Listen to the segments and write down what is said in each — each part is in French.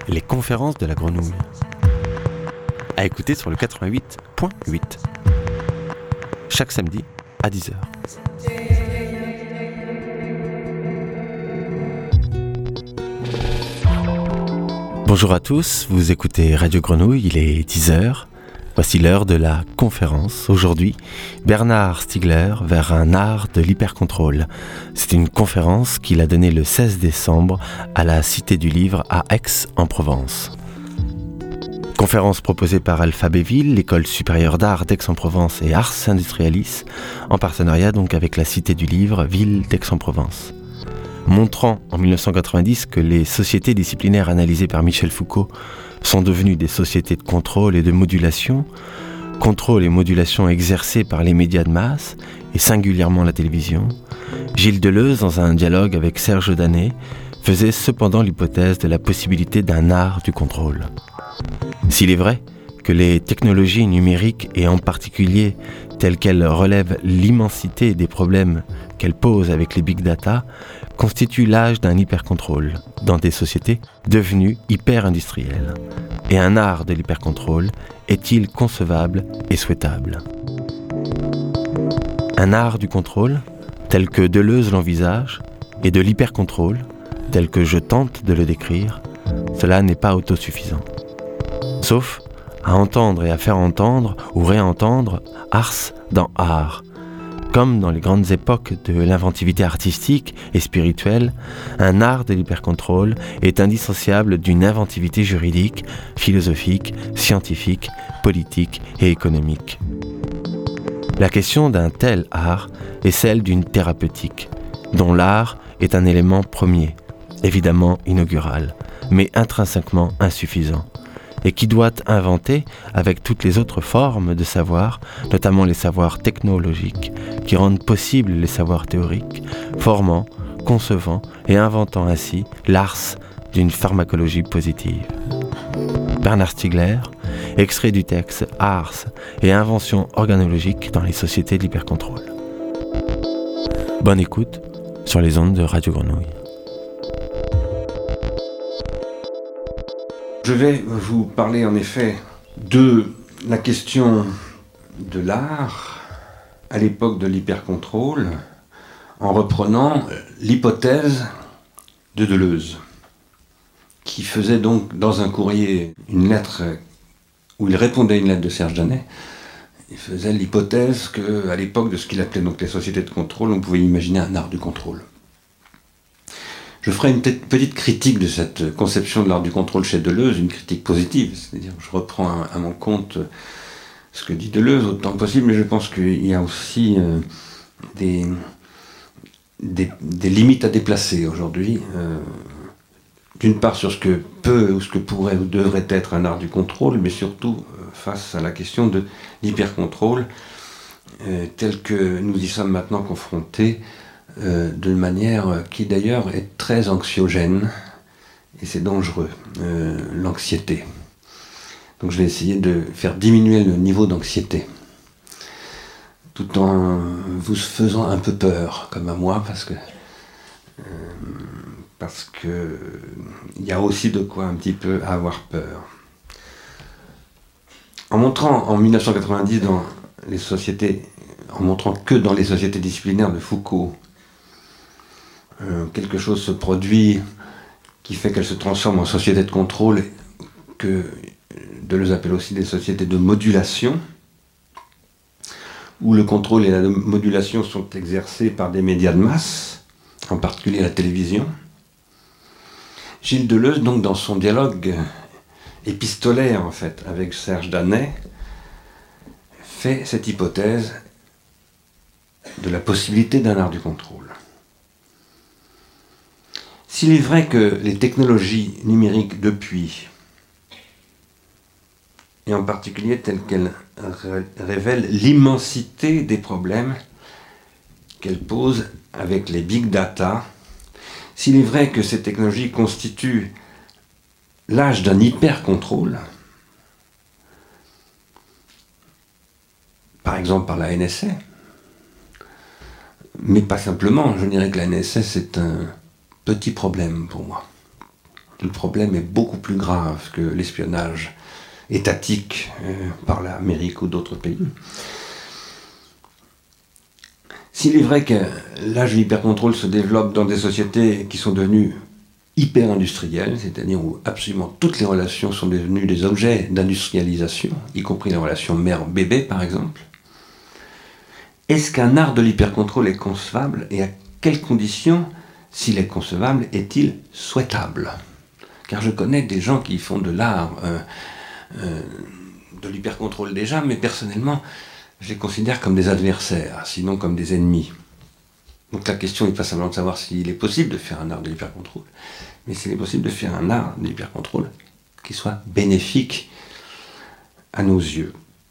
les conférences de la grenouille. À écouter sur le 88.8. Chaque samedi à 10h. Bonjour à tous, vous écoutez Radio Grenouille, il est 10h. Voici l'heure de la conférence. Aujourd'hui, Bernard Stiegler vers un art de l'hypercontrôle. C'est une conférence qu'il a donnée le 16 décembre à la Cité du Livre à Aix-en-Provence. Conférence proposée par Alphabéville, l'école supérieure d'art d'Aix-en-Provence et Ars Industrialis, en partenariat donc avec la Cité du Livre, ville d'Aix-en-Provence. Montrant en 1990 que les sociétés disciplinaires analysées par Michel Foucault sont devenues des sociétés de contrôle et de modulation, contrôle et modulation exercés par les médias de masse, et singulièrement la télévision, Gilles Deleuze, dans un dialogue avec Serge Danet, faisait cependant l'hypothèse de la possibilité d'un art du contrôle. S'il est vrai que les technologies numériques, et en particulier telles qu'elles relèvent l'immensité des problèmes qu'elles posent avec les big data, constituent l'âge d'un hypercontrôle dans des sociétés devenues hyper-industrielles. Et un art de l'hypercontrôle est-il concevable et souhaitable ? Un art du contrôle, tel que Deleuze l'envisage, et de l'hypercontrôle, tel que je tente de le décrire, cela n'est pas autosuffisant. Sauf à entendre et à faire entendre ou réentendre ars dans art. Comme dans les grandes époques de l'inventivité artistique et spirituelle, un art de l'hypercontrôle est indissociable d'une inventivité juridique, philosophique, scientifique, politique et économique. La question d'un tel art est celle d'une thérapeutique, dont l'art est un élément premier, évidemment inaugural, mais intrinsèquement insuffisant, et qui doit inventer avec toutes les autres formes de savoir, notamment les savoirs technologiques, qui rendent possibles les savoirs théoriques, formant, concevant et inventant ainsi l'ars d'une pharmacologie positive. Bernard Stiegler, extrait du texte Ars et invention organologique dans les sociétés de l'hypercontrôle. Bonne écoute sur les ondes de Radio Grenouille. Je vais vous parler en effet de la question de l'art à l'époque de l'hypercontrôle en reprenant l'hypothèse de Deleuze, qui faisait donc dans un courrier une lettre où il répondait à une lettre de Serge Danet. Il faisait l'hypothèse qu'à l'époque de ce qu'il appelait donc les sociétés de contrôle, on pouvait imaginer un art du contrôle. Je ferai une petite critique de cette conception de l'art du contrôle chez Deleuze, une critique positive, c'est-à-dire que je reprends à mon compte ce que dit Deleuze autant que possible, mais je pense qu'il y a aussi des limites à déplacer aujourd'hui. D'une part sur ce que peut ou ce que pourrait ou devrait être un art du contrôle, mais surtout face à la question de l'hypercontrôle, tel que nous y sommes maintenant confrontés, d'une manière qui d'ailleurs est très anxiogène, et c'est dangereux, l'anxiété. Donc je vais essayer de faire diminuer le niveau d'anxiété, tout en vous faisant un peu peur, comme à moi, parce que il y a aussi de quoi un petit peu avoir peur. En montrant en 1990 en montrant que dans les sociétés disciplinaires de Foucault, quelque chose se produit qui fait qu'elle se transforme en société de contrôle, que Deleuze appelle aussi des sociétés de modulation, où le contrôle et la modulation sont exercés par des médias de masse, en particulier la télévision. Gilles Deleuze, donc dans son dialogue épistolaire en fait avec Serge Danet, fait cette hypothèse de la possibilité d'un art du contrôle. S'il est vrai que les technologies numériques depuis, et en particulier telles qu'elles révèlent l'immensité des problèmes qu'elles posent avec les big data, s'il est vrai que ces technologies constituent l'âge d'un hyper-contrôle, par exemple par la NSA, mais pas simplement, je dirais que la NSA c'est un petit problème pour moi. le problème est beaucoup plus grave que l'espionnage étatique par l'Amérique ou d'autres pays. S'il est vrai que l'âge de l'hypercontrôle se développe dans des sociétés qui sont devenues hyper-industrielles, c'est-à-dire où absolument toutes les relations sont devenues des objets d'industrialisation, y compris la relation mère-bébé par exemple, est-ce qu'un art de l'hypercontrôle est concevable et à quelles conditions, s'il est concevable, est-il souhaitable? Car je connais des gens qui font de l'art de l'hypercontrôle déjà, mais personnellement, je les considère comme des adversaires, sinon comme des ennemis. Donc la question n'est pas simplement de savoir s'il est possible de faire un art de l'hypercontrôle, mais s'il est possible de faire un art de l'hypercontrôle qui soit bénéfique à nos yeux.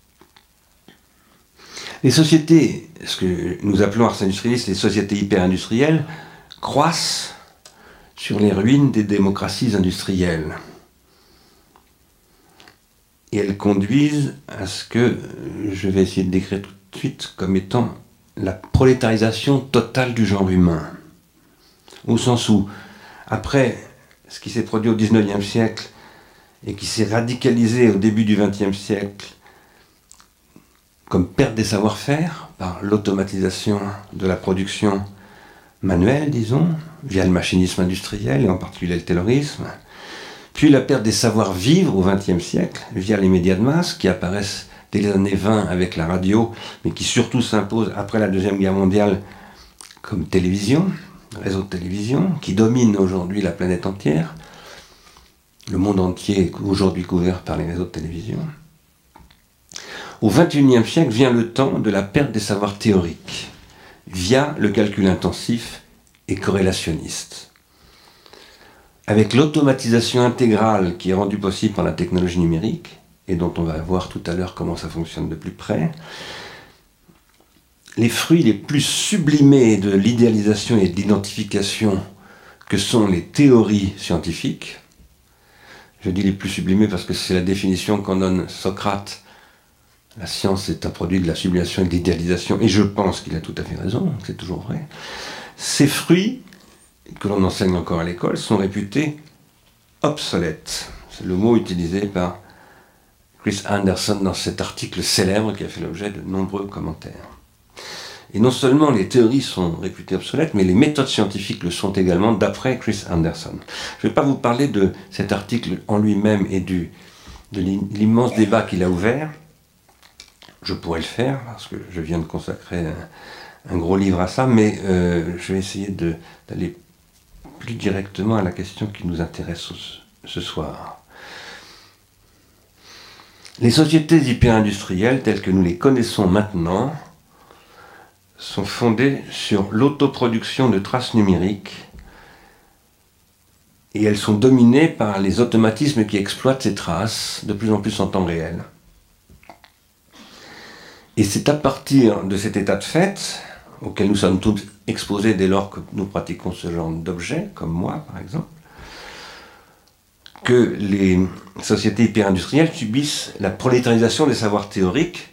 Les sociétés, ce que nous appelons ars industrialis, les sociétés hyper-industrielles, croissent sur les ruines des démocraties industrielles. Et elles conduisent à ce que je vais essayer de décrire tout de suite comme étant la prolétarisation totale du genre humain. Au sens où, après ce qui s'est produit au XIXe siècle et qui s'est radicalisé au début du XXe siècle comme perte des savoir-faire par l'automatisation de la production manuelle, disons, via le machinisme industriel et en particulier le taylorisme, puis la perte des savoir-vivre au XXe siècle via les médias de masse qui apparaissent dès les années 20 avec la radio, mais qui surtout s'imposent après la Deuxième Guerre mondiale comme télévision, réseau de télévision, qui domine aujourd'hui la planète entière. Le monde entier est aujourd'hui couvert par les réseaux de télévision. Au XXIe siècle vient le temps de la perte des savoirs théoriques, via le calcul intensif et corrélationniste. Avec l'automatisation intégrale qui est rendue possible par la technologie numérique, et dont on va voir tout à l'heure comment ça fonctionne de plus près, les fruits les plus sublimés de l'idéalisation et de l'identification que sont les théories scientifiques, je dis les plus sublimés parce que c'est la définition qu'en donne Socrate, la science est un produit de la sublimation et de l'idéalisation, et je pense qu'il a tout à fait raison, c'est toujours vrai. Ces fruits, que l'on enseigne encore à l'école, sont réputés obsolètes. C'est le mot utilisé par Chris Anderson dans cet article célèbre qui a fait l'objet de nombreux commentaires. Et non seulement les théories sont réputées obsolètes, mais les méthodes scientifiques le sont également, d'après Chris Anderson. Je ne vais pas vous parler de cet article en lui-même et de l'immense débat qu'il a ouvert. Je pourrais le faire, parce que je viens de consacrer un gros livre à ça, mais je vais essayer d'aller plus directement à la question qui nous intéresse ce soir. Les sociétés hyper-industrielles, telles que nous les connaissons maintenant, sont fondées sur l'autoproduction de traces numériques et elles sont dominées par les automatismes qui exploitent ces traces de plus en plus en temps réel. Et c'est à partir de cet état de fait, auquel nous sommes tous exposés dès lors que nous pratiquons ce genre d'objets, comme moi par exemple, que les sociétés hyper-industrielles subissent la prolétarisation des savoirs théoriques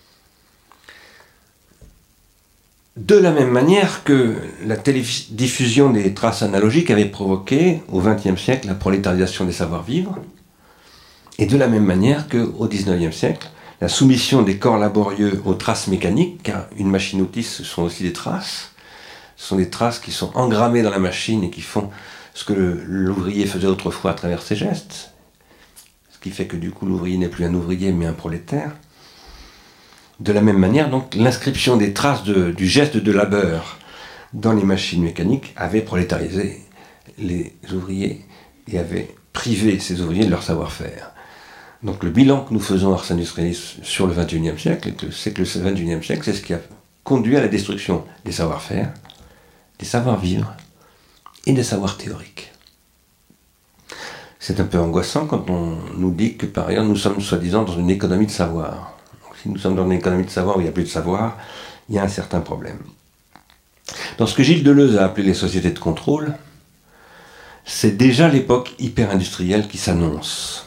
de la même manière que la télédiffusion des traces analogiques avait provoqué au XXe siècle la prolétarisation des savoirs-vivre, et de la même manière qu'au XIXe siècle, la soumission des corps laborieux aux traces mécaniques, car une machine-outil ce sont aussi des traces, ce sont des traces qui sont engrammées dans la machine et qui font ce que l'ouvrier faisait autrefois à travers ses gestes, ce qui fait que du coup l'ouvrier n'est plus un ouvrier mais un prolétaire. De la même manière, donc, l'inscription des traces du geste de labeur dans les machines mécaniques avait prolétarisé les ouvriers et avait privé ces ouvriers de leur savoir-faire. Donc le bilan que nous faisons ars industrialis sur le XXIe siècle, c'est que le XXIe siècle, c'est ce qui a conduit à la destruction des savoir-faire, des savoir-vivre et des savoirs théoriques. C'est un peu angoissant quand on nous dit que par ailleurs nous sommes soi-disant dans une économie de savoir. Donc, si nous sommes dans une économie de savoir où il n'y a plus de savoir, il y a un certain problème. Dans ce que Gilles Deleuze a appelé les sociétés de contrôle, c'est déjà l'époque hyper-industrielle qui s'annonce.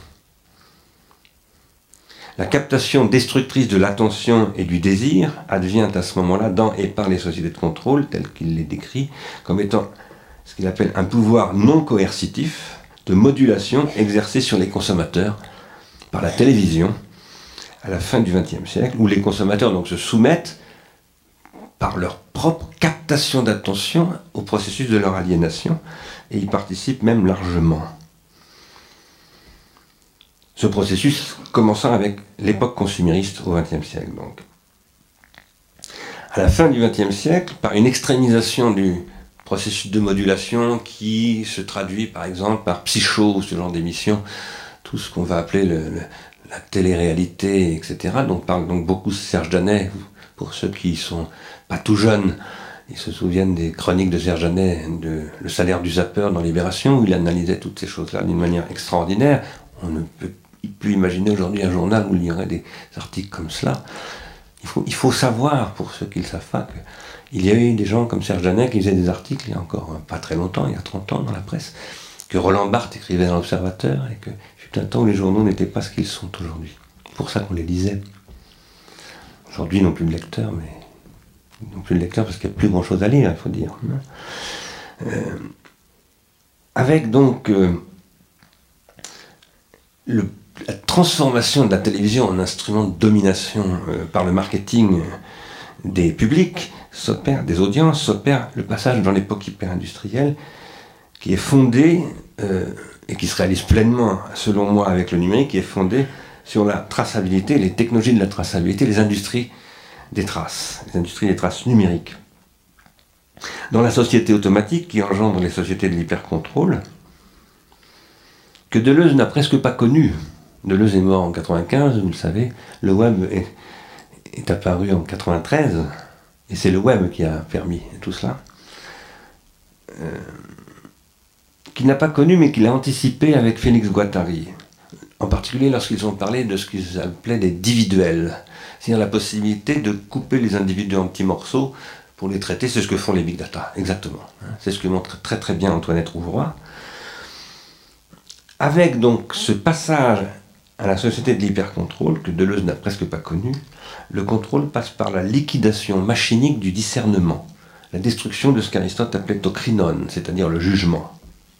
La captation destructrice de l'attention et du désir advient à ce moment-là dans et par les sociétés de contrôle, telles qu'il les décrit, comme étant ce qu'il appelle un pouvoir non coercitif, de modulation exercée sur les consommateurs par la télévision à la fin du XXe siècle, où les consommateurs donc se soumettent par leur propre captation d'attention au processus de leur aliénation, et y participent même largement. Ce processus commençant avec l'époque consumériste au XXe siècle. Donc. À la fin du XXe siècle, par une extrémisation du processus de modulation qui se traduit par exemple par Psycho, ce genre d'émission, tout ce qu'on va appeler la télé-réalité, etc. Donc parle donc beaucoup Serge Danet, pour ceux qui sont pas tout jeunes, ils se souviennent des chroniques de Serge Danet, de Le salaire du zappeur dans Libération, où il analysait toutes ces choses-là d'une manière extraordinaire. On ne peut plus imaginer aujourd'hui un journal où il y aurait des articles comme cela. Il faut savoir, pour ceux qui ne le savent pas, qu'il y a eu des gens comme Serge Danet qui faisaient des articles il y a encore pas très longtemps, il y a 30 ans dans la presse, que Roland Barthes écrivait dans l'Observateur, et que fut un temps où les journaux n'étaient pas ce qu'ils sont aujourd'hui. C'est pour ça qu'on les lisait. Aujourd'hui, ils n'ont plus de lecteurs, mais ils n'ont plus de lecteurs parce qu'il n'y a plus grand-chose à lire, il faut dire. Avec donc la transformation de la télévision en instrument de domination par le marketing des publics, des audiences, s'opère le passage dans l'époque hyper-industrielle qui est fondée, et qui se réalise pleinement, selon moi, avec le numérique, qui est fondée sur la traçabilité, les technologies de la traçabilité, les industries des traces numériques. Dans la société automatique qui engendre les sociétés de l'hypercontrôle, que Deleuze n'a presque pas connu. Deleuze est mort en 1995, vous le savez, le web est apparu en 1993, et c'est le web qui a permis tout cela. Qu'il n'a pas connu, mais qu'il a anticipé avec Félix Guattari, en particulier lorsqu'ils ont parlé de ce qu'ils appelaient des dividuels, c'est-à-dire la possibilité de couper les individus en petits morceaux pour les traiter. C'est ce que font les big data, exactement. C'est ce que montre très très bien Antoinette Rouvroy. Avec donc ce passage à la société de l'hypercontrôle, que Deleuze n'a presque pas connu, le contrôle passe par la liquidation machinique du discernement, la destruction de ce qu'Aristote appelait το krinon, c'est-à-dire le jugement,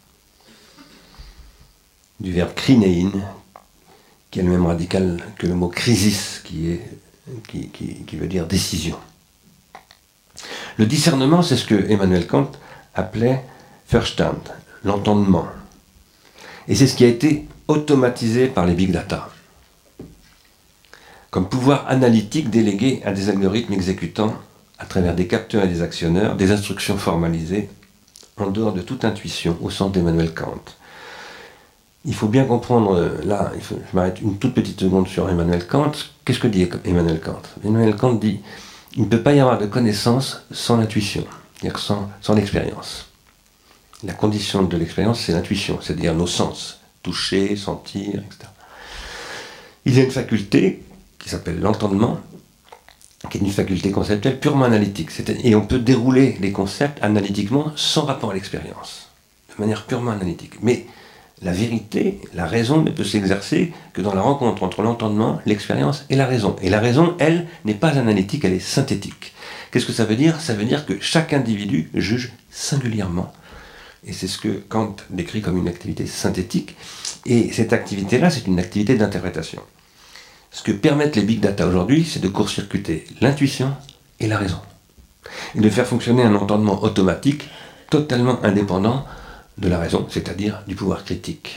du verbe krinein, qui est le même radical que le mot krisis, qui veut dire décision. Le discernement, c'est ce que Emmanuel Kant appelait Verstand, l'entendement. Et c'est ce qui a été automatisé par les big data, comme pouvoir analytique délégué à des algorithmes exécutant, à travers des capteurs et des actionneurs, des instructions formalisées, en dehors de toute intuition, au sens d'Emmanuel Kant. Il faut bien comprendre, je m'arrête une toute petite seconde sur Emmanuel Kant. Qu'est-ce que dit Emmanuel Kant? Emmanuel Kant dit il ne peut pas y avoir de connaissance sans l'intuition, c'est-à-dire sans l'expérience. La condition de l'expérience, c'est l'intuition, c'est-à-dire nos sens, toucher, sentir, etc. Il y a une faculté qui s'appelle l'entendement, qui est une faculté conceptuelle purement analytique. Et on peut dérouler les concepts analytiquement sans rapport à l'expérience, de manière purement analytique. Mais la vérité, la raison ne peut s'exercer que dans la rencontre entre l'entendement, l'expérience et la raison. Et la raison, elle, n'est pas analytique, elle est synthétique. Qu'est-ce que ça veut dire? Ça veut dire que chaque individu juge singulièrement. Et c'est ce que Kant décrit comme une activité synthétique. Et cette activité-là, c'est une activité d'interprétation. Ce que permettent les big data aujourd'hui, c'est de court-circuiter l'intuition et la raison. Et de faire fonctionner un entendement automatique totalement indépendant de la raison, c'est-à-dire du pouvoir critique.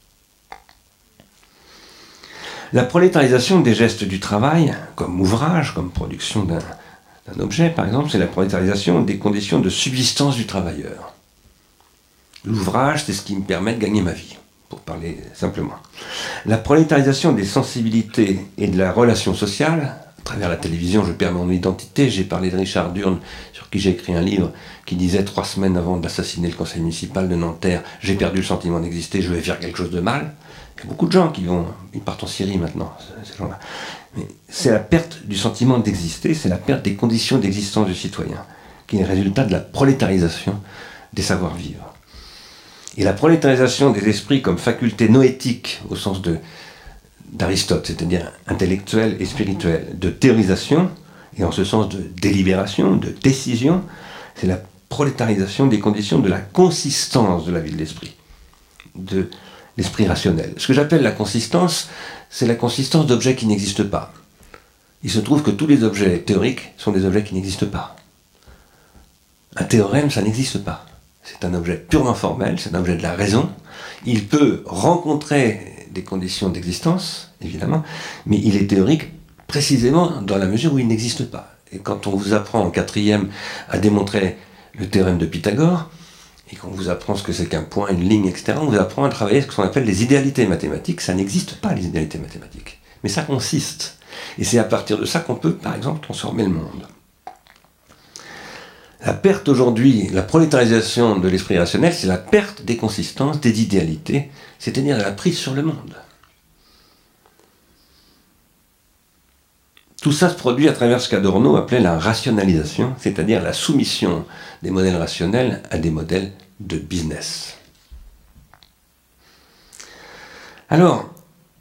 La prolétarisation des gestes du travail, comme ouvrage, comme production d'un objet, par exemple, c'est la prolétarisation des conditions de subsistance du travailleur. L'ouvrage, c'est ce qui me permet de gagner ma vie, pour parler simplement. La prolétarisation des sensibilités et de la relation sociale, à travers la télévision, je perds mon identité. J'ai parlé de Richard Durn, sur qui j'ai écrit un livre, qui disait 3 semaines avant d'assassiner le conseil municipal de Nanterre, j'ai perdu le sentiment d'exister, je vais faire quelque chose de mal. Il y a beaucoup de gens ils partent en Syrie maintenant, ces gens-là. Mais c'est la perte du sentiment d'exister, c'est la perte des conditions d'existence du citoyen, qui est le résultat de la prolétarisation des savoir-vivre. Et la prolétarisation des esprits comme faculté noétique, au sens d'Aristote, c'est-à-dire intellectuelle et spirituelle, de théorisation, et en ce sens de délibération, de décision, c'est la prolétarisation des conditions de la consistance de la vie de l'esprit. de l'esprit rationnel. Ce que j'appelle la consistance, c'est la consistance d'objets qui n'existent pas. Il se trouve que tous les objets théoriques sont des objets qui n'existent pas. Un théorème, ça n'existe pas. C'est un objet purement formel, c'est un objet de la raison. Il peut rencontrer des conditions d'existence, évidemment, mais il est théorique précisément dans la mesure où il n'existe pas. Et quand on vous apprend en 4e à démontrer le théorème de Pythagore, et qu'on vous apprend ce que c'est qu'un point, une ligne, etc., on vous apprend à travailler ce qu'on appelle les idéalités mathématiques. Ça n'existe pas, les idéalités mathématiques. Mais ça consiste. Et c'est à partir de ça qu'on peut, par exemple, transformer le monde. La perte aujourd'hui, la prolétarisation de l'esprit rationnel, c'est la perte des consistances, des idéalités, c'est-à-dire la prise sur le monde. Tout ça se produit à travers ce qu'Adorno appelait la rationalisation, c'est-à-dire la soumission des modèles rationnels à des modèles de business. Alors,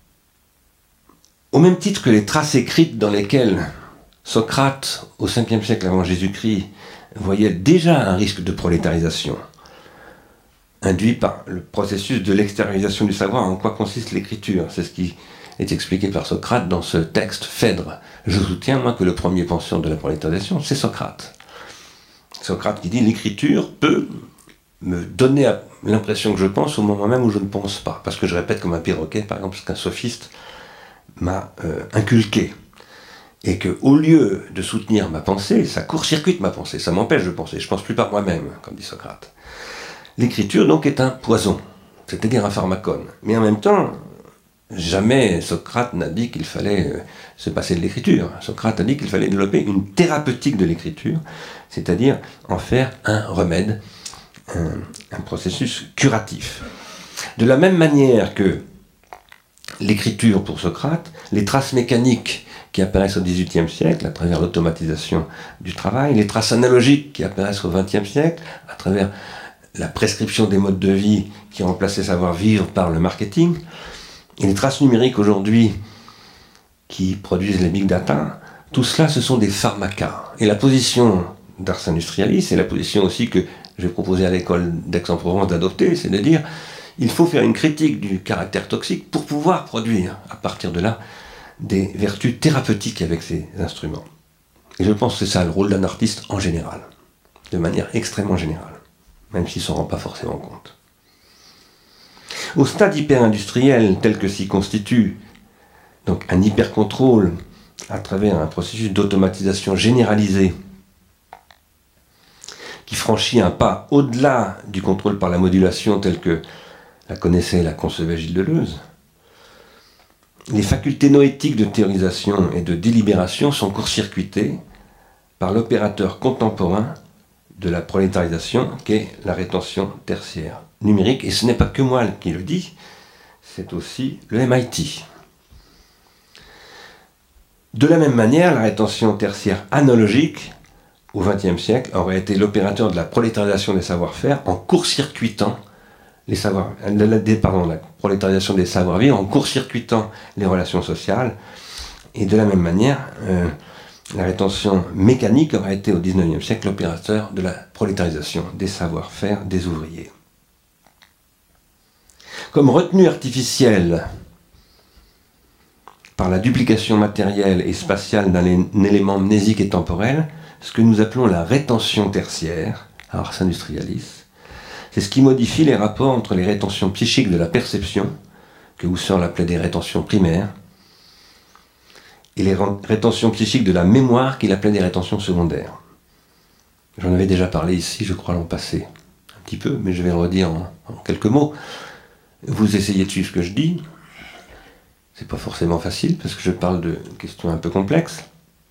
au même titre que les traces écrites dans lesquelles Socrate, au 5e siècle avant Jésus-Christ, voyait déjà un risque de prolétarisation, induit par le processus de l'extériorisation du savoir, en quoi consiste l'écriture. C'est ce qui est expliqué par Socrate dans ce texte Phèdre. Je soutiens, moi, que le premier penseur de la prolétarisation, c'est Socrate. Socrate qui dit « l'écriture peut me donner l'impression que je pense au moment même où je ne pense pas, parce que je répète comme un perroquet, par exemple, ce qu'un sophiste m'a inculqué. Et qu'au lieu de soutenir ma pensée, ça court-circuite ma pensée, ça m'empêche de penser, je ne pense plus par moi-même, comme dit Socrate. L'écriture, donc, est un poison, c'est-à-dire un pharmacone. Mais en même temps, jamais Socrate n'a dit qu'il fallait se passer de l'écriture. Socrate a dit qu'il fallait développer une thérapeutique de l'écriture, c'est-à-dire en faire un remède, un processus curatif. De la même manière que l'écriture pour Socrate, les traces mécaniques qui apparaissent au XVIIIe siècle à travers l'automatisation du travail, les traces analogiques qui apparaissent au XXe siècle à travers la prescription des modes de vie qui remplacent les savoir-vivre par le marketing, et les traces numériques aujourd'hui qui produisent les big data, tout cela ce sont des pharmacas. Et la position d'Ars Industrialis, c'est la position aussi que j'ai proposé à l'école d'Aix-en-Provence d'adopter, c'est de dire il faut faire une critique du caractère toxique pour pouvoir produire à partir de là des vertus thérapeutiques avec ces instruments. Et je pense que c'est ça le rôle d'un artiste en général, de manière extrêmement générale, même s'il ne s'en rend pas forcément compte. Au stade hyper-industriel tel que s'y constitue donc un hyper-contrôle à travers un processus d'automatisation généralisé qui franchit un pas au-delà du contrôle par la modulation tel que la connaissait et la concevait Gilles Deleuze, les facultés noétiques de théorisation et de délibération sont court-circuitées par l'opérateur contemporain de la prolétarisation qu'est la rétention tertiaire numérique. Et ce n'est pas que moi qui le dis, c'est aussi le MIT. De la même manière, la rétention tertiaire analogique, au XXe siècle, aurait été l'opérateur de la prolétarisation des savoir-faire en court-circuitant la prolétarisation des savoir-vivre, en court-circuitant les relations sociales. Et de la même manière, la rétention mécanique aurait été au XIXe siècle l'opérateur de la prolétarisation des savoir-faire des ouvriers. Comme retenue artificielle par la duplication matérielle et spatiale d'un élément mnésique et temporel, ce que nous appelons la rétention tertiaire, Ars Industrialis, c'est ce qui modifie les rapports entre les rétentions psychiques de la perception, que Husserl appelait des rétentions primaires, et les rétentions psychiques de la mémoire qu'il appelait des rétentions secondaires. J'en avais déjà parlé ici, je crois, l'an passé, un petit peu, mais je vais le redire en quelques mots. Vous essayez de suivre ce que je dis. C'est pas forcément facile, parce que je parle de questions un peu complexes.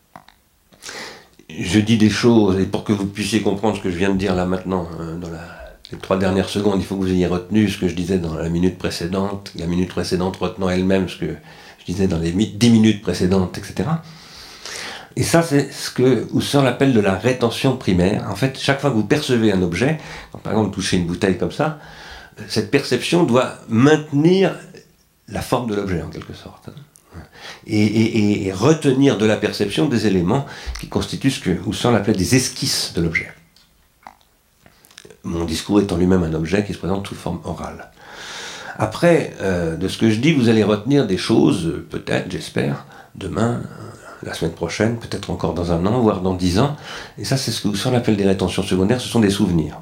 Je dis des choses, et pour que vous puissiez comprendre ce que je viens de dire là maintenant, dans les 3 dernières secondes, il faut que vous ayez retenu ce que je disais dans la minute précédente retenant elle-même ce que je disais dans les 10 minutes précédentes, etc. Et ça, c'est ce que Husserl appelle de la rétention primaire. En fait, chaque fois que vous percevez un objet, par exemple, vous touchez une bouteille comme ça, cette perception doit maintenir la forme de l'objet, en quelque sorte. Et retenir de la perception des éléments qui constituent ce que Husserl appelait des esquisses de l'objet. Mon discours étant lui-même un objet qui se présente sous forme orale. Après, de ce que je dis, vous allez retenir des choses, peut-être, j'espère, demain, la semaine prochaine, peut-être encore dans un an, voire dans 10 ans. Et ça, c'est ce qu'on appelle des rétentions secondaires, ce sont des souvenirs.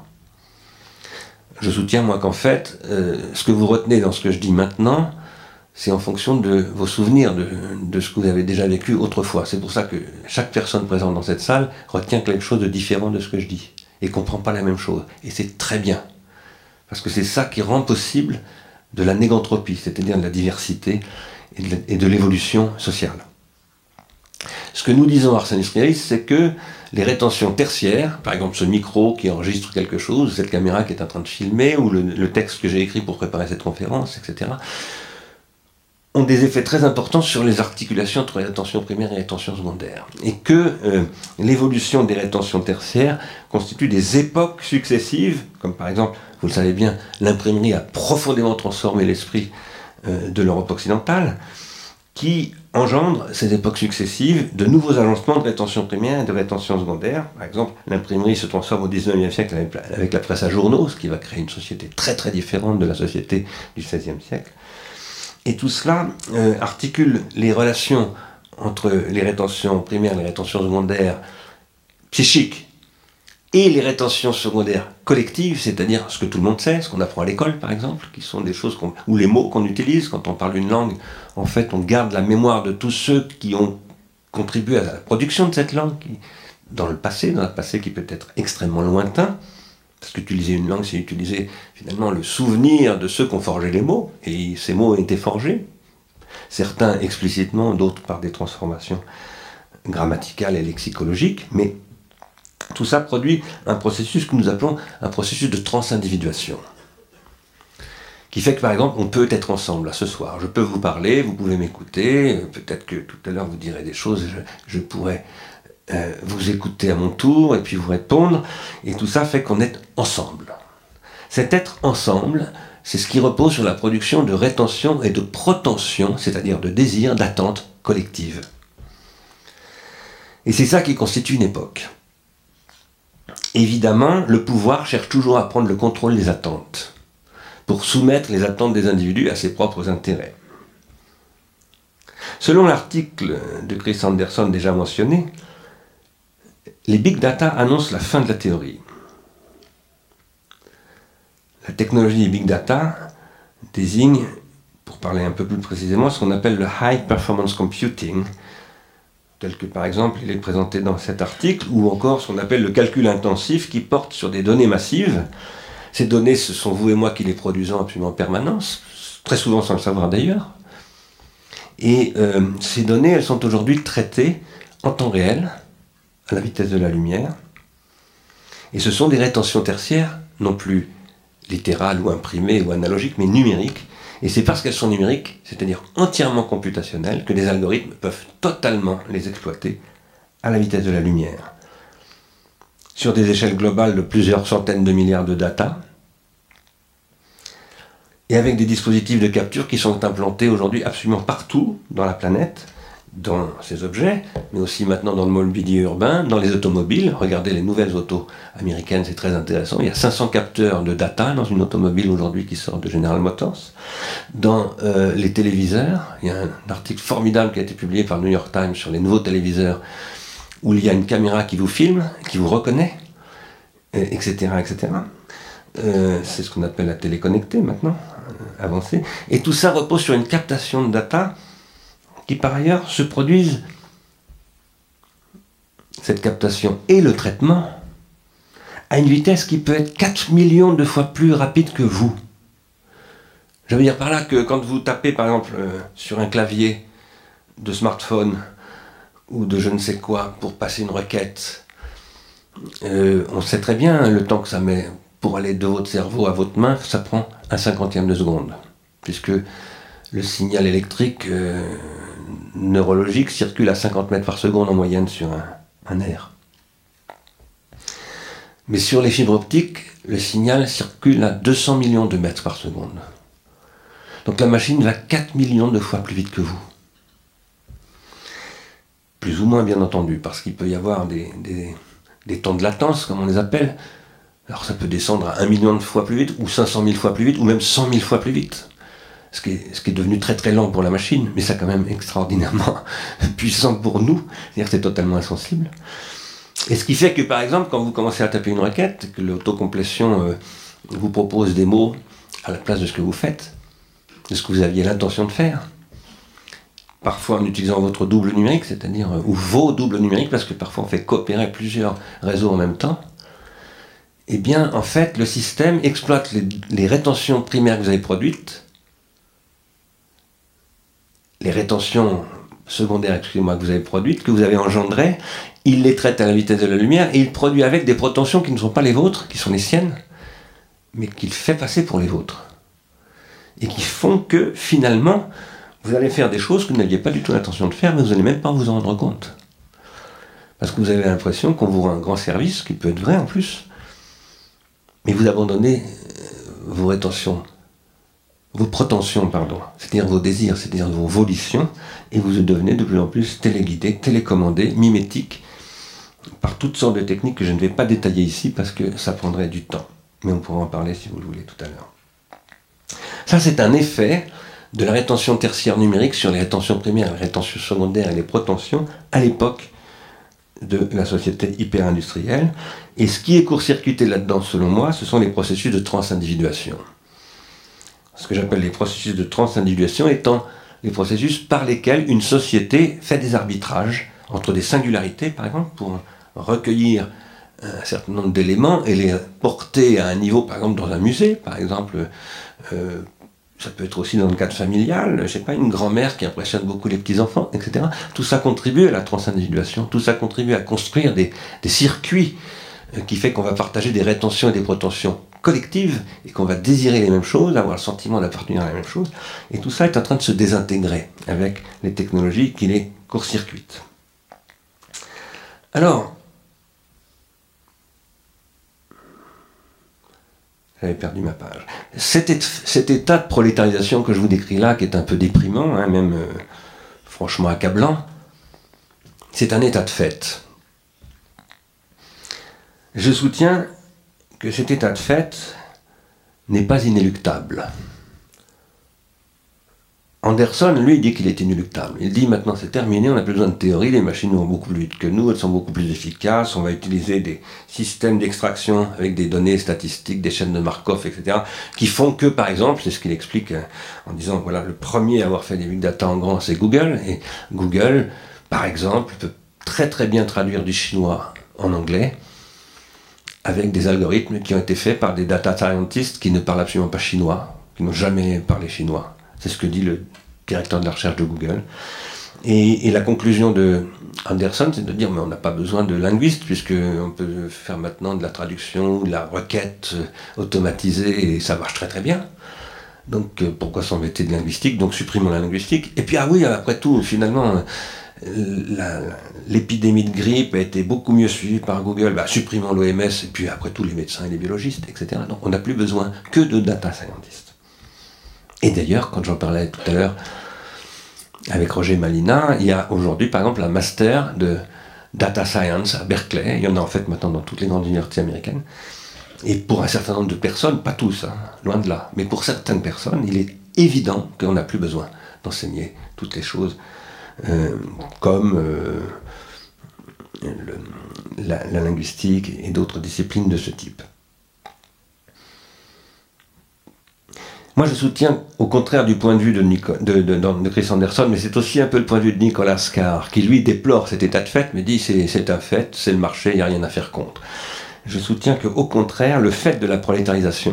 Je soutiens, moi, qu'en fait, ce que vous retenez dans ce que je dis maintenant, c'est en fonction de vos souvenirs, de ce que vous avez déjà vécu autrefois. C'est pour ça que chaque personne présente dans cette salle retient quelque chose de différent de ce que je dis, et ne comprend pas la même chose. Et c'est très bien, parce que c'est ça qui rend possible de la négantropie, c'est-à-dire de la diversité et de l'évolution sociale. Ce que nous disons à Ars Industrialis, c'est que les rétentions tertiaires, par exemple ce micro qui enregistre quelque chose, cette caméra qui est en train de filmer, ou le texte que j'ai écrit pour préparer cette conférence, etc., ont des effets très importants sur les articulations entre les rétentions primaires et les rétentions secondaires. Et que l'évolution des rétentions tertiaires constitue des époques successives, comme par exemple, vous le savez bien, l'imprimerie a profondément transformé l'esprit de l'Europe occidentale, qui engendre ces époques successives de nouveaux agencements de rétention primaire et de rétention secondaire. Par exemple, l'imprimerie se transforme au XIXe siècle avec la presse à journaux, ce qui va créer une société très très différente de la société du XVIe siècle. Et tout cela articule les relations entre les rétentions primaires et les rétentions secondaires psychiques et les rétentions secondaires collectives, c'est-à-dire ce que tout le monde sait, ce qu'on apprend à l'école par exemple, qui sont des choses ou les mots qu'on utilise quand on parle une langue. En fait, on garde la mémoire de tous ceux qui ont contribué à la production de cette langue, dans un passé qui peut être extrêmement lointain. Parce qu'utiliser une langue, c'est utiliser finalement le souvenir de ceux qui ont forgé les mots, et ces mots ont été forgés, certains explicitement, d'autres par des transformations grammaticales et lexicologiques, mais tout ça produit un processus que nous appelons un processus de transindividuation, qui fait que par exemple, on peut être ensemble là ce soir, je peux vous parler, vous pouvez m'écouter, peut-être que tout à l'heure vous direz des choses, je pourrais vous écouter à mon tour et puis vous répondre, et tout ça fait qu'on est ensemble. Cet être ensemble, c'est ce qui repose sur la production de rétention et de protension, c'est-à-dire de désir, d'attente collective. Et c'est ça qui constitue une époque. Évidemment, le pouvoir cherche toujours à prendre le contrôle des attentes, pour soumettre les attentes des individus à ses propres intérêts. Selon l'article de Chris Anderson déjà mentionné, les big data annoncent la fin de la théorie. La technologie des big data désigne, pour parler un peu plus précisément, ce qu'on appelle le high performance computing, tel que par exemple il est présenté dans cet article, ou encore ce qu'on appelle le calcul intensif qui porte sur des données massives. Ces données, ce sont vous et moi qui les produisons absolument en permanence, très souvent sans le savoir d'ailleurs. Et ces données, elles sont aujourd'hui traitées en temps réel, à la vitesse de la lumière, et ce sont des rétentions tertiaires, non plus littérales ou imprimées ou analogiques, mais numériques, et c'est parce qu'elles sont numériques, c'est-à-dire entièrement computationnelles, que les algorithmes peuvent totalement les exploiter à la vitesse de la lumière. Sur des échelles globales de plusieurs centaines de milliards de data, et avec des dispositifs de capture qui sont implantés aujourd'hui absolument partout dans la planète, dans ces objets, mais aussi maintenant dans le mobilier urbain, dans les automobiles. Regardez les nouvelles autos américaines, c'est très intéressant. Il y a 500 capteurs de data dans une automobile aujourd'hui qui sort de General Motors. Dans les téléviseurs, il y a un article formidable qui a été publié par le New York Times sur les nouveaux téléviseurs, où il y a une caméra qui vous filme, qui vous reconnaît, etc. etc. C'est ce qu'on appelle la télé connectée maintenant, avancée. Et tout ça repose sur une captation de data qui par ailleurs se produisent, cette captation et le traitement, à une vitesse qui peut être 4 millions de fois plus rapide que vous. Je veux dire par là que quand vous tapez par exemple sur un clavier de smartphone ou de je ne sais quoi pour passer une requête, on sait très bien le temps que ça met pour aller de votre cerveau à votre main, ça prend 1/50 de seconde, puisque le signal électrique neurologique circule à 50 mètres par seconde en moyenne sur un nerf. Mais sur les fibres optiques, le signal circule à 200 millions de mètres par seconde. Donc la machine va 4 millions de fois plus vite que vous. Plus ou moins bien entendu, parce qu'il peut y avoir des temps de latence, comme on les appelle. Alors ça peut descendre à 1 million de fois plus vite, ou 500 000 fois plus vite, ou même 100 000 fois plus vite. ce qui est devenu très très lent pour la machine, mais c'est quand même extraordinairement puissant pour nous, c'est-à-dire que c'est totalement insensible. Et ce qui fait que, par exemple, quand vous commencez à taper une requête, que l'autocomplétion vous propose des mots à la place de ce que vous faites, de ce que vous aviez l'intention de faire, parfois en utilisant votre double numérique, c'est-à-dire, ou vos doubles numériques, parce que parfois on fait coopérer plusieurs réseaux en même temps, eh bien, en fait, le système exploite les rétentions primaires que vous avez produites, les rétentions secondaires, excusez-moi, que vous avez produites, que vous avez engendrées, il les traite à la vitesse de la lumière et il produit avec des protensions qui ne sont pas les vôtres, qui sont les siennes, mais qu'il fait passer pour les vôtres. Et qui font que, finalement, vous allez faire des choses que vous n'aviez pas du tout l'intention de faire, mais vous n'allez même pas vous en rendre compte. Parce que vous avez l'impression qu'on vous rend un grand service, qui peut être vrai en plus, mais vous abandonnez vos rétentions, vos prétentions, c'est-à-dire vos désirs, c'est-à-dire vos volitions, et vous devenez de plus en plus téléguidé, télécommandé, mimétique, par toutes sortes de techniques que je ne vais pas détailler ici parce que ça prendrait du temps. Mais on pourra en parler si vous le voulez tout à l'heure. Ça, c'est un effet de la rétention tertiaire numérique sur les rétentions primaires, les rétentions secondaires et les prétentions à l'époque de la société hyper-industrielle. Et ce qui est court-circuité là-dedans, selon moi, ce sont les processus de transindividuation. Ce que j'appelle les processus de transindividuation étant les processus par lesquels une société fait des arbitrages entre des singularités, par exemple, pour recueillir un certain nombre d'éléments et les porter à un niveau, par exemple, dans un musée, par exemple, ça peut être aussi dans le cadre familial, je ne sais pas, une grand-mère qui impressionne beaucoup les petits-enfants, etc. Tout ça contribue à la transindividuation, tout ça contribue à construire des circuits qui fait qu'on va partager des rétentions et des prétentions collectives et qu'on va désirer les mêmes choses, avoir le sentiment d'appartenir à la même chose. Et tout ça est en train de se désintégrer avec les technologies qui les court-circuitent. Alors, j'avais perdu ma page. Cet état de prolétarisation que je vous décris là, qui est un peu déprimant, hein, même franchement accablant, c'est un état de fait. Je soutiens que cet état de fait n'est pas inéluctable. Anderson, lui, dit qu'il est inéluctable. Il dit maintenant c'est terminé, on n'a plus besoin de théorie, les machines vont beaucoup plus vite que nous, elles sont beaucoup plus efficaces, on va utiliser des systèmes d'extraction avec des données statistiques, des chaînes de Markov, etc., qui font que, par exemple, c'est ce qu'il explique en disant, voilà, le premier à avoir fait des big data en grand, c'est Google, et Google, par exemple, peut très très bien traduire du chinois en anglais, avec des algorithmes qui ont été faits par des data scientists qui ne parlent absolument pas chinois, qui n'ont jamais parlé chinois. C'est ce que dit le directeur de la recherche de Google. Et la conclusion de Anderson, c'est de dire mais on n'a pas besoin de linguistes, puisqu'on peut faire maintenant de la traduction, de la requête automatisée, et ça marche très très bien. Donc pourquoi s'embêter de linguistique? Donc supprimons la linguistique. Et puis ah oui, après tout, finalement, l'épidémie de grippe a été beaucoup mieux suivie par Google, supprimons l'OMS, et puis après tout les médecins et les biologistes, etc. Donc on n'a plus besoin que de data scientists. Et d'ailleurs, quand j'en parlais tout à l'heure avec Roger Malina, il y a aujourd'hui par exemple un master de data science à Berkeley, il y en a en fait maintenant dans toutes les grandes universités américaines, et pour un certain nombre de personnes, pas tous, hein, loin de là, mais pour certaines personnes, il est évident qu'on n'a plus besoin d'enseigner toutes les choses comme la linguistique et d'autres disciplines de ce type. Moi, je soutiens, au contraire du point de vue de Chris Anderson, mais c'est aussi un peu le point de vue de Nicolas Carr, qui lui déplore cet état de fait, mais dit c'est un fait, c'est le marché, il n'y a rien à faire contre. Je soutiens qu'au contraire, le fait de la prolétarisation,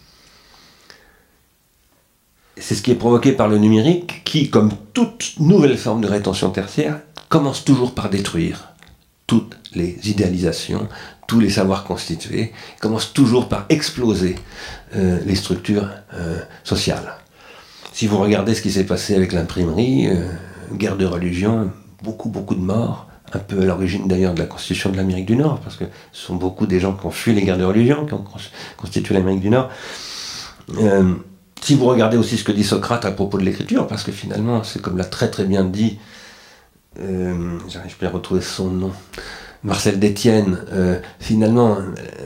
c'est ce qui est provoqué par le numérique, qui, comme toute nouvelle forme de rétention tertiaire, commence toujours par détruire toutes les idéalisations, tous les savoirs constitués, commence toujours par exploser les structures sociales. Si vous regardez ce qui s'est passé avec l'imprimerie, guerre de religion, beaucoup de morts, un peu à l'origine d'ailleurs de la constitution de l'Amérique du Nord, parce que ce sont beaucoup des gens qui ont fui les guerres de religion, qui ont constitué l'Amérique du Nord. Si vous regardez aussi ce que dit Socrate à propos de l'écriture, parce que finalement, c'est comme l'a très très bien dit, j'arrive plus à retrouver son nom, Marcel Détienne, finalement,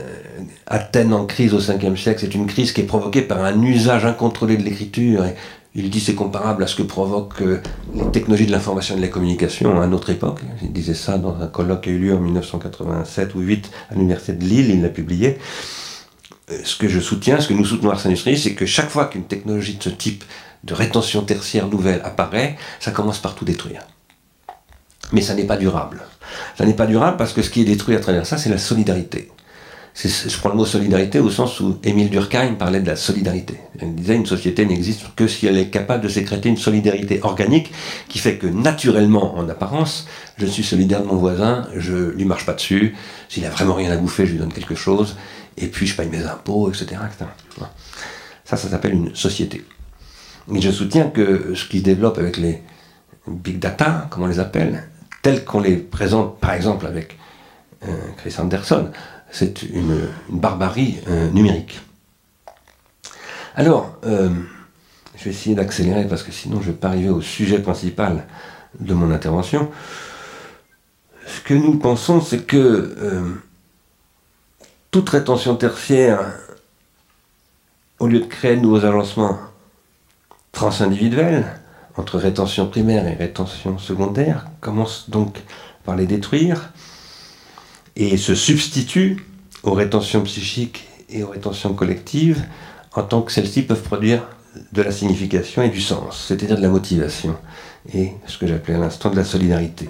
Athènes en crise au 5e siècle, c'est une crise qui est provoquée par un usage incontrôlé de l'écriture, et Il dit c'est comparable à ce que provoquent les technologies de l'information et de la communication à une autre époque. Il disait ça dans un colloque qui a eu lieu en 1987 ou 8 à l'université de Lille, il l'a publié. Ce que je soutiens, ce que nous soutenons à Ars Industries, c'est que chaque fois qu'une technologie de ce type de rétention tertiaire nouvelle apparaît, ça commence par tout détruire. Mais ça n'est pas durable. Ça n'est pas durable parce que ce qui est détruit à travers ça, c'est la solidarité. Je prends le mot solidarité au sens où Émile Durkheim parlait de la solidarité. Il disait une société n'existe que si elle est capable de sécréter une solidarité organique qui fait que naturellement, en apparence, je suis solidaire de mon voisin, je lui marche pas dessus, s'il a vraiment rien à bouffer, je lui donne quelque chose, et puis je paye mes impôts, etc. etc. Ça s'appelle une société. Et je soutiens que ce qui se développe avec les big data, comme on les appelle, tels qu'on les présente par exemple avec Chris Anderson, c'est une barbarie numérique. Alors, je vais essayer d'accélérer parce que sinon je ne vais pas arriver au sujet principal de mon intervention. Ce que nous pensons, c'est que toute rétention tertiaire, au lieu de créer de nouveaux agencements transindividuels, entre rétention primaire et rétention secondaire, commence donc par les détruire, et se substitue aux rétentions psychiques et aux rétentions collectives en tant que celles-ci peuvent produire de la signification et du sens, c'est-à-dire de la motivation, et ce que j'appelais à l'instant de la solidarité.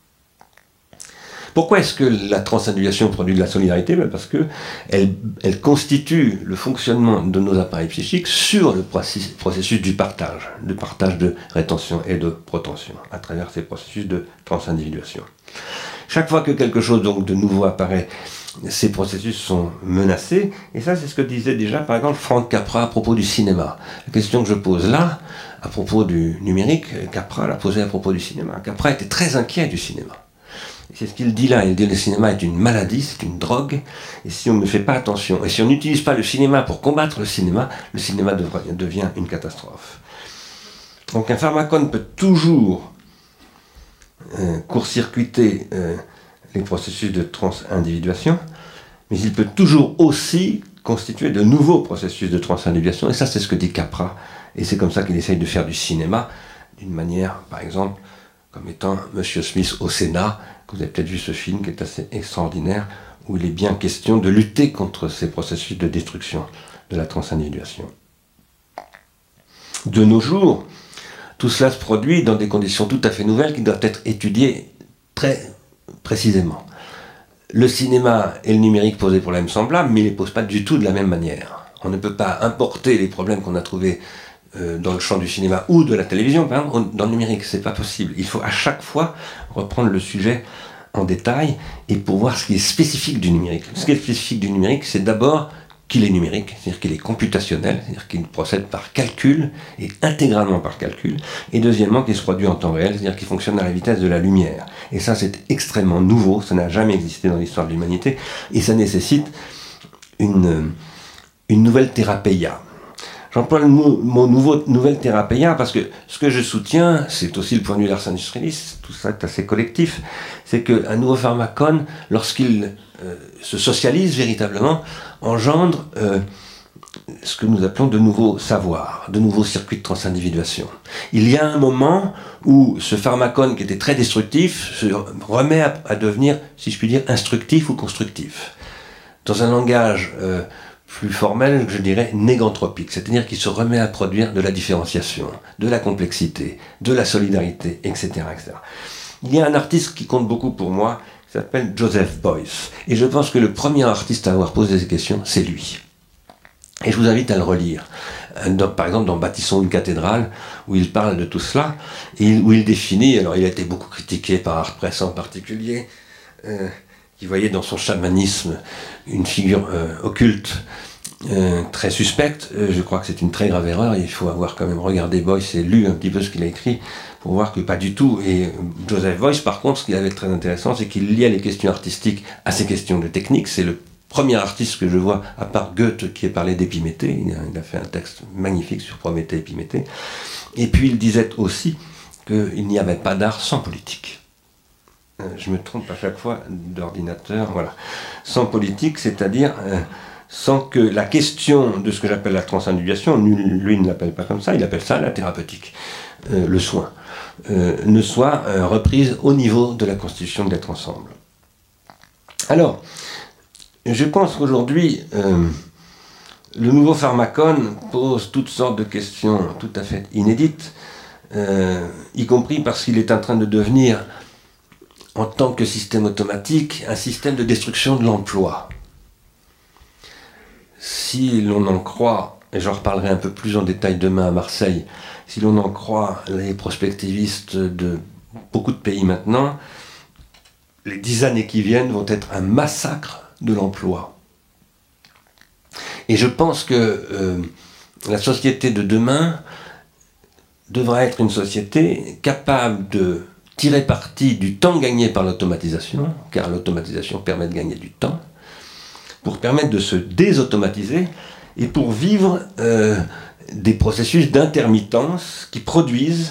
Pourquoi est-ce que la transindividuation produit de la solidarité? Parce qu'elle constitue le fonctionnement de nos appareils psychiques sur le processus du partage de rétention et de protension, à travers ces processus de transindividuation. Chaque fois que quelque chose donc de nouveau apparaît, ces processus sont menacés, et ça c'est ce que disait déjà par exemple Frank Capra à propos du cinéma. La question que je pose là, à propos du numérique, Capra l'a posée à propos du cinéma. Capra était très inquiet du cinéma. Et c'est ce qu'il dit là, il dit que le cinéma est une maladie, c'est une drogue, et si on ne fait pas attention, et si on n'utilise pas le cinéma pour combattre le cinéma devient une catastrophe. Donc un pharmacone peut toujours court-circuiter les processus de transindividuation, mais il peut toujours aussi constituer de nouveaux processus de transindividuation, et ça c'est ce que dit Capra, et c'est comme ça qu'il essaye de faire du cinéma, d'une manière, par exemple, comme étant Monsieur Smith au Sénat, que vous avez peut-être vu ce film qui est assez extraordinaire, où il est bien question de lutter contre ces processus de destruction de la transindividuation. De nos jours, tout cela se produit dans des conditions tout à fait nouvelles qui doivent être étudiées très précisément. Le cinéma et le numérique posent des problèmes semblables, mais ils ne les posent pas du tout de la même manière. On ne peut pas importer les problèmes qu'on a trouvés dans le champ du cinéma ou de la télévision, par exemple, dans le numérique, c'est pas possible. Il faut à chaque fois reprendre le sujet en détail et pour voir ce qui est spécifique du numérique. Ce qui est spécifique du numérique, c'est d'abord qu'il est numérique, c'est-à-dire qu'il est computationnel, c'est-à-dire qu'il procède par calcul, et intégralement par calcul, et deuxièmement qu'il se produit en temps réel, c'est-à-dire qu'il fonctionne à la vitesse de la lumière. Et ça, c'est extrêmement nouveau, ça n'a jamais existé dans l'histoire de l'humanité, et ça nécessite une nouvelle thérapeia. J'emploie le mot nouvelle thérapeia parce que ce que je soutiens, c'est aussi le point de vue d'Ars Industrialis, tout ça est assez collectif, c'est qu'un nouveau pharmacone, lorsqu'il se socialise véritablement, engendre ce que nous appelons de nouveaux savoirs, de nouveaux circuits de transindividuation. Il y a un moment où ce pharmacone qui était très destructif se remet à devenir, si je puis dire, instructif ou constructif. Dans un langage plus formel, je dirais néganthropique, c'est-à-dire qu'il se remet à produire de la différenciation, de la complexité, de la solidarité, etc., etc. Il y a un artiste qui compte beaucoup pour moi, qui s'appelle Joseph Beuys, et je pense que le premier artiste à avoir posé ces questions, c'est lui. Et je vous invite à le relire. Par exemple, dans Bâtissons une cathédrale, où il parle de tout cela, et où il définit, alors il a été beaucoup critiqué par Art Press en particulier, qui voyait dans son chamanisme une figure occulte très suspecte. Je crois que c'est une très grave erreur. Il faut avoir quand même regardé Beuys et lu un petit peu ce qu'il a écrit pour voir que pas du tout. Et Joseph Beuys, par contre, ce qu'il avait de très intéressant, c'est qu'il liait les questions artistiques à ces questions de technique. C'est le premier artiste que je vois, à part Goethe, qui ait parlé d'Épiméthée. Il a fait un texte magnifique sur Prométhée et Épiméthée. Et puis il disait aussi qu'il n'y avait pas d'art sans politique. Je me trompe à chaque fois d'ordinateur, voilà. Sans politique, c'est-à-dire sans que la question de ce que j'appelle la transindividuation, lui ne l'appelle pas comme ça, il appelle ça la thérapeutique, le soin, ne soit reprise au niveau de la constitution de l'être ensemble. Alors, je pense qu'aujourd'hui, le nouveau pharmacone pose toutes sortes de questions tout à fait inédites, y compris parce qu'il est en train de devenir, en tant que système automatique, un système de destruction de l'emploi. Si l'on en croit, et j'en reparlerai un peu plus en détail demain à Marseille, si l'on en croit les prospectivistes de beaucoup de pays maintenant, les 10 années qui viennent vont être un massacre de l'emploi. Et je pense que la société de demain devra être une société capable de tirer parti du temps gagné par l'automatisation, car l'automatisation permet de gagner du temps, pour permettre de se désautomatiser et pour vivre des processus d'intermittence qui produisent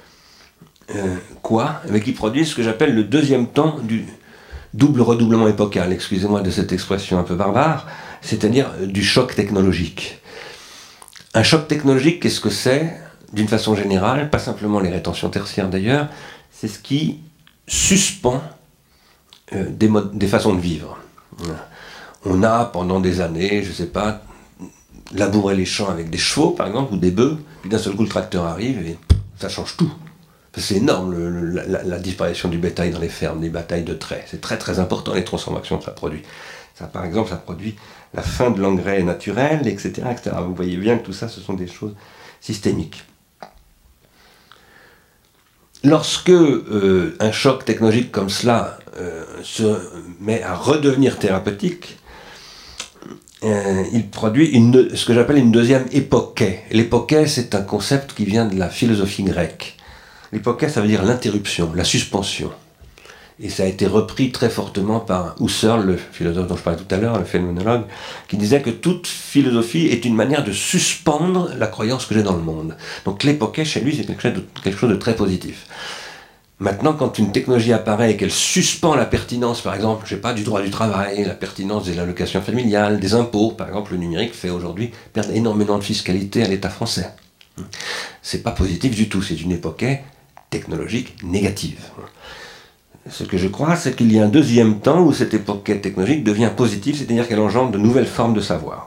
qui produisent ce que j'appelle le deuxième temps du double redoublement épocal, excusez-moi de cette expression un peu barbare, c'est-à-dire du choc technologique. Un choc technologique, qu'est-ce que c'est? D'une façon générale, pas simplement les rétentions tertiaires d'ailleurs, c'est ce qui suspend des façons de vivre. On a pendant des années, je ne sais pas, labouré les champs avec des chevaux par exemple, ou des bœufs, puis d'un seul coup le tracteur arrive et ça change tout. C'est énorme la disparition du bétail dans les fermes, les batailles de traits. C'est très très important les transformations que ça produit. Ça, par exemple, ça produit la fin de l'engrais naturel, etc., etc. Vous voyez bien que tout ça, ce sont des choses systémiques. Lorsque un choc technologique comme cela se met à redevenir thérapeutique, il produit ce que j'appelle une deuxième époquée. L'époquée, c'est un concept qui vient de la philosophie grecque. L'époquée, ça veut dire l'interruption, la suspension. Et ça a été repris très fortement par Husserl, le philosophe dont je parlais tout à l'heure, le phénoménologue, qui disait que toute philosophie est une manière de suspendre la croyance que j'ai dans le monde. Donc l'époquée, chez lui, c'est quelque chose de très positif. Maintenant, quand une technologie apparaît et qu'elle suspend la pertinence, par exemple, je sais pas, du droit du travail, la pertinence des allocations familiales, des impôts, par exemple, le numérique fait aujourd'hui perdre énormément de fiscalité à l'État français. C'est pas positif du tout, c'est une époquée technologique négative. Ce que je crois, c'est qu'il y a un deuxième temps où cette époque technologique devient positive, c'est-à-dire qu'elle engendre de nouvelles formes de savoir.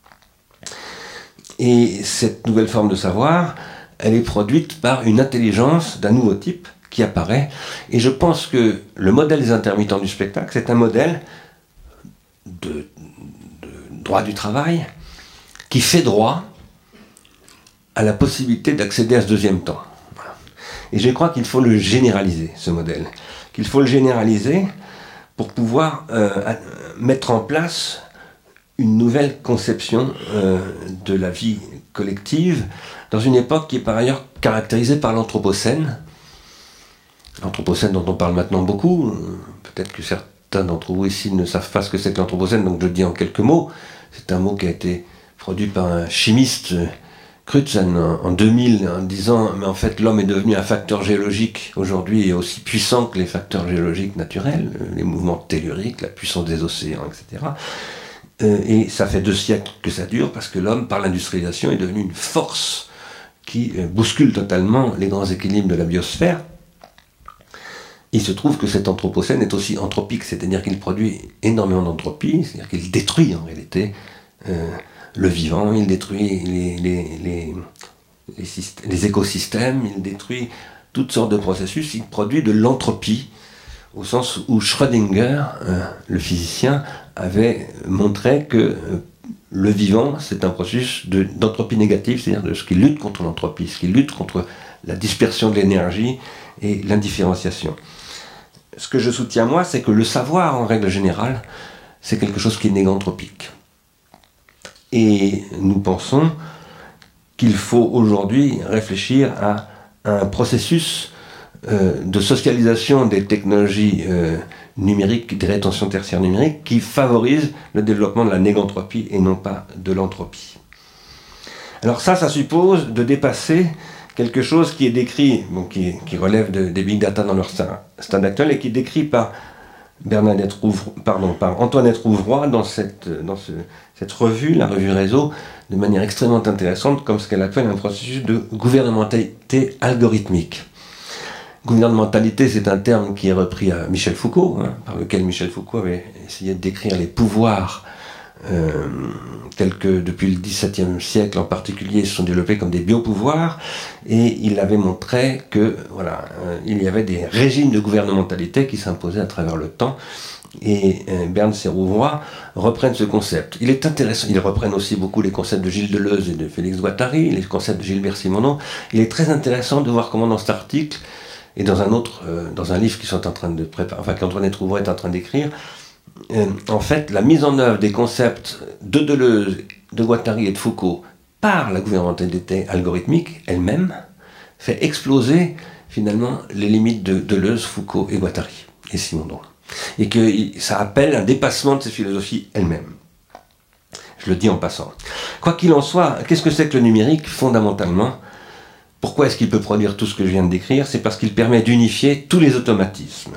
Et cette nouvelle forme de savoir, elle est produite par une intelligence d'un nouveau type qui apparaît. Et je pense que le modèle des intermittents du spectacle, c'est un modèle de droit du travail qui fait droit à la possibilité d'accéder à ce deuxième temps. Et je crois qu'il faut le généraliser, ce modèle. Qu'il faut le généraliser pour pouvoir mettre en place une nouvelle conception de la vie collective dans une époque qui est par ailleurs caractérisée par l'anthropocène. L'anthropocène dont on parle maintenant beaucoup, peut-être que certains d'entre vous ici ne savent pas ce que c'est que l'anthropocène, donc je le dis en quelques mots. C'est un mot qui a été produit par un chimiste, Crutzen, en 2000, en disant mais en fait l'homme est devenu un facteur géologique aujourd'hui et aussi puissant que les facteurs géologiques naturels, les mouvements telluriques, la puissance des océans, etc. Et ça fait 2 siècles que ça dure parce que l'homme, par l'industrialisation, est devenu une force qui bouscule totalement les grands équilibres de la biosphère. Il se trouve que cet anthropocène est aussi anthropique, c'est-à-dire qu'il produit énormément d'entropie, c'est-à-dire qu'il détruit en réalité le vivant, il détruit les écosystèmes, il détruit toutes sortes de processus, il produit de l'entropie, au sens où Schrödinger, le physicien, avait montré que le vivant, c'est un processus d'entropie négative, c'est-à-dire de ce qui lutte contre l'entropie, ce qui lutte contre la dispersion de l'énergie et l'indifférenciation. Ce que je soutiens moi, c'est que le savoir, en règle générale, c'est quelque chose qui est négantropique. Et nous pensons qu'il faut aujourd'hui réfléchir à un processus de socialisation des technologies numériques, des rétentions tertiaires numériques, qui favorise le développement de la négantropie et non pas de l'entropie. Alors ça suppose de dépasser quelque chose qui est décrit, qui relève des big data dans leur stade actuel, et qui est décrit par par Antoinette Rouvroy dans cette revue, la revue Réseau, de manière extrêmement intéressante, comme ce qu'elle appelle un processus de gouvernementalité algorithmique. Gouvernementalité, c'est un terme qui est repris à Michel Foucault, par lequel Michel Foucault avait essayé de décrire les pouvoirs tels que depuis le XVIIe siècle en particulier se sont développés comme des biopouvoirs, et il avait montré que il y avait des régimes de gouvernementalité qui s'imposaient à travers le temps, et Berns et Rouvroy reprennent ce concept. Il est intéressant, ils reprennent aussi beaucoup les concepts de Gilles Deleuze et de Félix Guattari, les concepts de Gilbert Simoneau. Il est très intéressant de voir comment dans cet article et dans un livre qu'ils sont en train de préparer, qu'Antoinette Rouvroy est en train d'écrire, en fait, la mise en œuvre des concepts de Deleuze, de Guattari et de Foucault par la gouvernementalité algorithmique elle-même fait exploser finalement les limites de Deleuze, Foucault et Guattari et Simoneau. Et que ça appelle un dépassement de ces philosophies elles-mêmes. Je le dis en passant. Quoi qu'il en soit, qu'est-ce que c'est que le numérique fondamentalement ? Pourquoi est-ce qu'il peut produire tout ce que je viens de décrire ? C'est parce qu'il permet d'unifier tous les automatismes.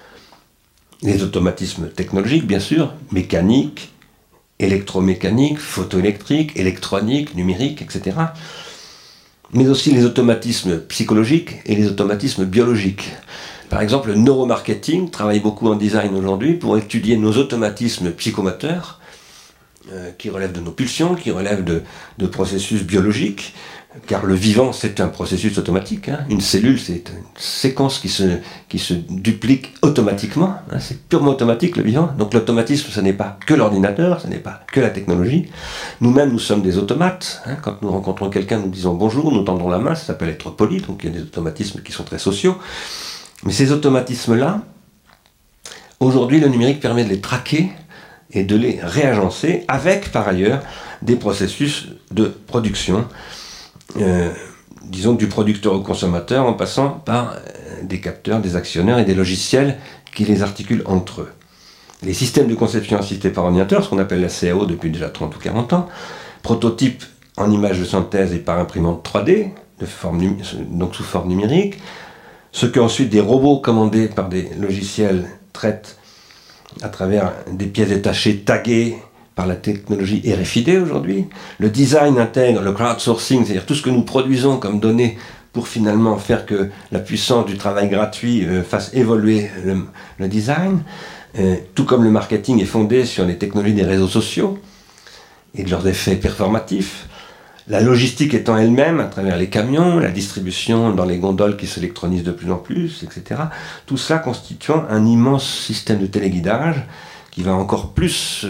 Les automatismes technologiques, bien sûr, mécaniques, électromécaniques, photoélectriques, électroniques, numériques, etc. Mais aussi les automatismes psychologiques et les automatismes biologiques. Par exemple, le neuromarketing travaille beaucoup en design aujourd'hui pour étudier nos automatismes psychomoteurs, qui relèvent de nos pulsions, qui relèvent de processus biologiques, car le vivant, c'est un processus automatique. Une cellule, c'est une séquence qui se duplique automatiquement. C'est purement automatique, le vivant. Donc l'automatisme, ce n'est pas que l'ordinateur, ce n'est pas que la technologie. Nous-mêmes, nous sommes des automates. Quand nous rencontrons quelqu'un, nous disons bonjour, nous tendons la main, ça s'appelle être poli. Donc il y a des automatismes qui sont très sociaux. Mais ces automatismes-là, aujourd'hui, le numérique permet de les traquer et de les réagencer avec, par ailleurs, des processus de production, disons du producteur au consommateur, en passant par des capteurs, des actionneurs et des logiciels qui les articulent entre eux. Les systèmes de conception assistés par ordinateur, ce qu'on appelle la CAO depuis déjà 30 ou 40 ans, prototypes en images de synthèse et par imprimante 3D, donc sous forme numérique, ce qu'ensuite des robots commandés par des logiciels traitent à travers des pièces détachées taguées par la technologie RFID aujourd'hui. Le design intègre le crowdsourcing, c'est-à-dire tout ce que nous produisons comme données pour finalement faire que la puissance du travail gratuit fasse évoluer le design. Tout comme le marketing est fondé sur les technologies des réseaux sociaux et de leurs effets performatifs. La logistique étant elle-même, à travers les camions, la distribution dans les gondoles qui s'électronisent de plus en plus, etc. Tout cela constituant un immense système de téléguidage qui va encore plus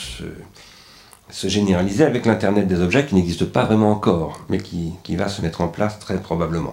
se généraliser avec l'Internet des objets qui n'existe pas vraiment encore, mais qui va se mettre en place très probablement.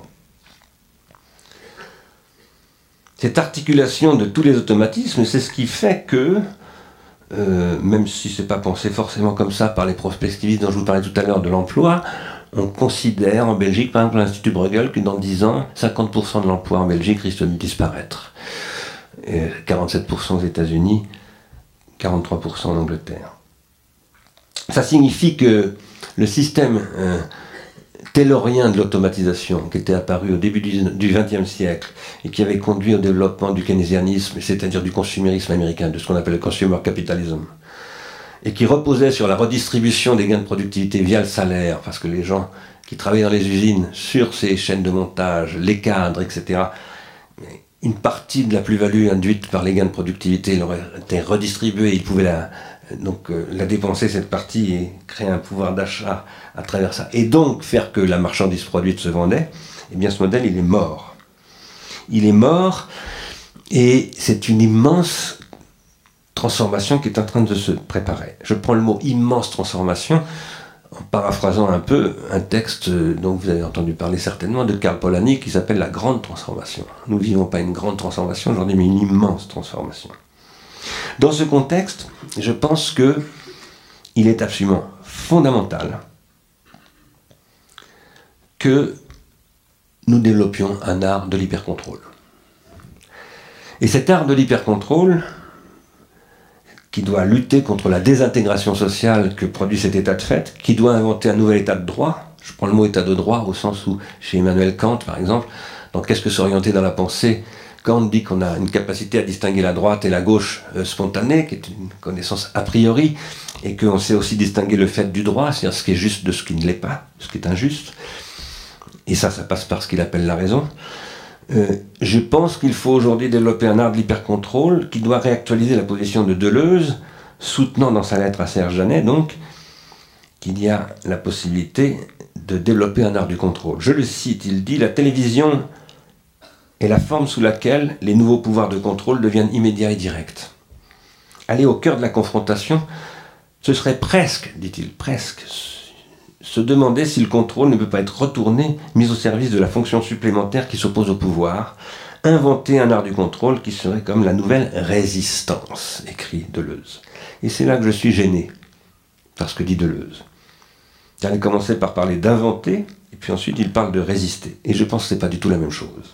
Cette articulation de tous les automatismes, c'est ce qui fait que, même si ce n'est pas pensé forcément comme ça par les prospectivistes dont je vous parlais tout à l'heure de l'emploi, on considère en Belgique, par exemple l'Institut Bruegel, que dans 10 ans, 50% de l'emploi en Belgique risque de disparaître. Et 47% aux États-Unis, 43% en Angleterre. Ça signifie que le système taylorien de l'automatisation, qui était apparu au début du XXe siècle et qui avait conduit au développement du keynésianisme, c'est-à-dire du consumérisme américain, de ce qu'on appelle le consumer capitalism, et qui reposait sur la redistribution des gains de productivité via le salaire, parce que les gens qui travaillaient dans les usines, sur ces chaînes de montage, les cadres, etc., une partie de la plus-value induite par les gains de productivité leur était redistribuée, ils pouvaient la dépenser, cette partie, et créer un pouvoir d'achat à travers ça, et donc faire que la marchandise produite se vendait. Eh bien ce modèle, il est mort. Il est mort, et c'est une immense transformation qui est en train de se préparer. Je prends le mot immense transformation en paraphrasant un peu un texte dont vous avez entendu parler certainement de Karl Polanyi qui s'appelle La Grande Transformation. Nous ne vivons pas une grande transformation aujourd'hui, mais une immense transformation. Dans ce contexte, je pense qu'il est absolument fondamental que nous développions un art de l'hypercontrôle. Et cet art de l'hypercontrôle, qui doit lutter contre la désintégration sociale que produit cet état de fait, qui doit inventer un nouvel état de droit. Je prends le mot état de droit au sens où, chez Emmanuel Kant par exemple, dans Qu'est-ce que s'orienter dans la pensée, Kant dit qu'on a une capacité à distinguer la droite et la gauche spontanée, qui est une connaissance a priori, et qu'on sait aussi distinguer le fait du droit, c'est-à-dire ce qui est juste de ce qui ne l'est pas, ce qui est injuste. Et ça passe par ce qu'il appelle la raison. Je pense qu'il faut aujourd'hui développer un art de l'hypercontrôle qui doit réactualiser la position de Deleuze, soutenant dans sa lettre à Serge Danet, donc, qu'il y a la possibilité de développer un art du contrôle. Je le cite, il dit « La télévision est la forme sous laquelle les nouveaux pouvoirs de contrôle deviennent immédiats et directs. Aller au cœur de la confrontation, ce serait presque, dit-il, presque, se demander si le contrôle ne peut pas être retourné, mis au service de la fonction supplémentaire qui s'oppose au pouvoir, inventer un art du contrôle qui serait comme la nouvelle résistance, écrit Deleuze. Et c'est là que je suis gêné, par ce que dit Deleuze. Il a commencé par parler d'inventer, et puis ensuite il parle de résister. Et je pense que ce n'est pas du tout la même chose.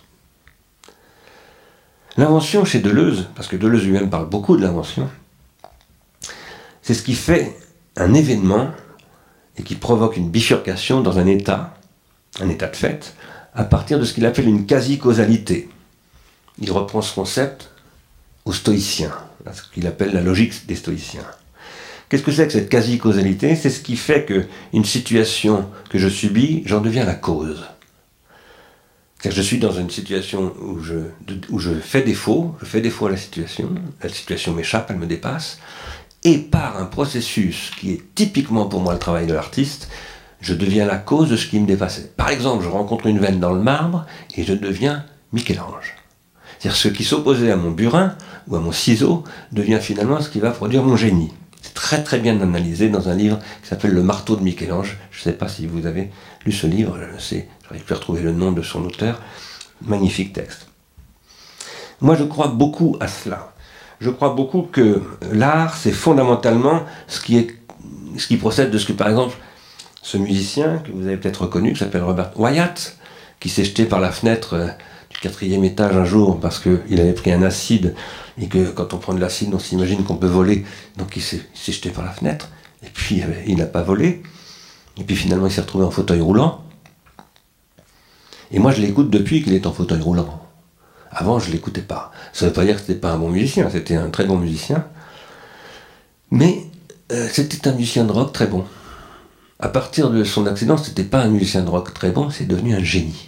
L'invention chez Deleuze, parce que Deleuze lui-même parle beaucoup de l'invention, c'est ce qui fait un événement et qui provoque une bifurcation dans un état de fait, à partir de ce qu'il appelle une quasi-causalité. Il reprend ce concept aux stoïciens, ce qu'il appelle la logique des stoïciens. Qu'est-ce que c'est que cette quasi-causalité ? C'est ce qui fait qu'une situation que je subis, j'en deviens la cause. C'est-à-dire que je suis dans une situation où je fais défaut à la situation m'échappe, elle me dépasse, et par un processus qui est typiquement pour moi le travail de l'artiste, je deviens la cause de ce qui me dépassait. Par exemple, je rencontre une veine dans le marbre et je deviens Michel-Ange. C'est-à-dire ce qui s'opposait à mon burin ou à mon ciseau devient finalement ce qui va produire mon génie. C'est très très bien analysé dans un livre qui s'appelle Le marteau de Michel-Ange. Je ne sais pas si vous avez lu ce livre, j'arrive plus à retrouver le nom de son auteur. Magnifique texte. Moi je crois beaucoup à cela. Je crois beaucoup que l'art c'est fondamentalement ce qui procède de ce que par exemple ce musicien que vous avez peut-être reconnu, qui s'appelle Robert Wyatt, qui s'est jeté par la fenêtre du 4e étage un jour parce qu'il avait pris un acide et que quand on prend de l'acide on s'imagine qu'on peut voler, donc il s'est jeté par la fenêtre et puis il n'a pas volé et puis finalement il s'est retrouvé en fauteuil roulant et moi je l'écoute depuis qu'il est en fauteuil roulant. Avant je ne l'écoutais pas, ça ne veut pas dire que c'était pas un bon musicien, c'était un très bon musicien, mais c'était un musicien de rock très bon. À partir de son accident, c'était pas un musicien de rock très bon, c'est devenu un génie.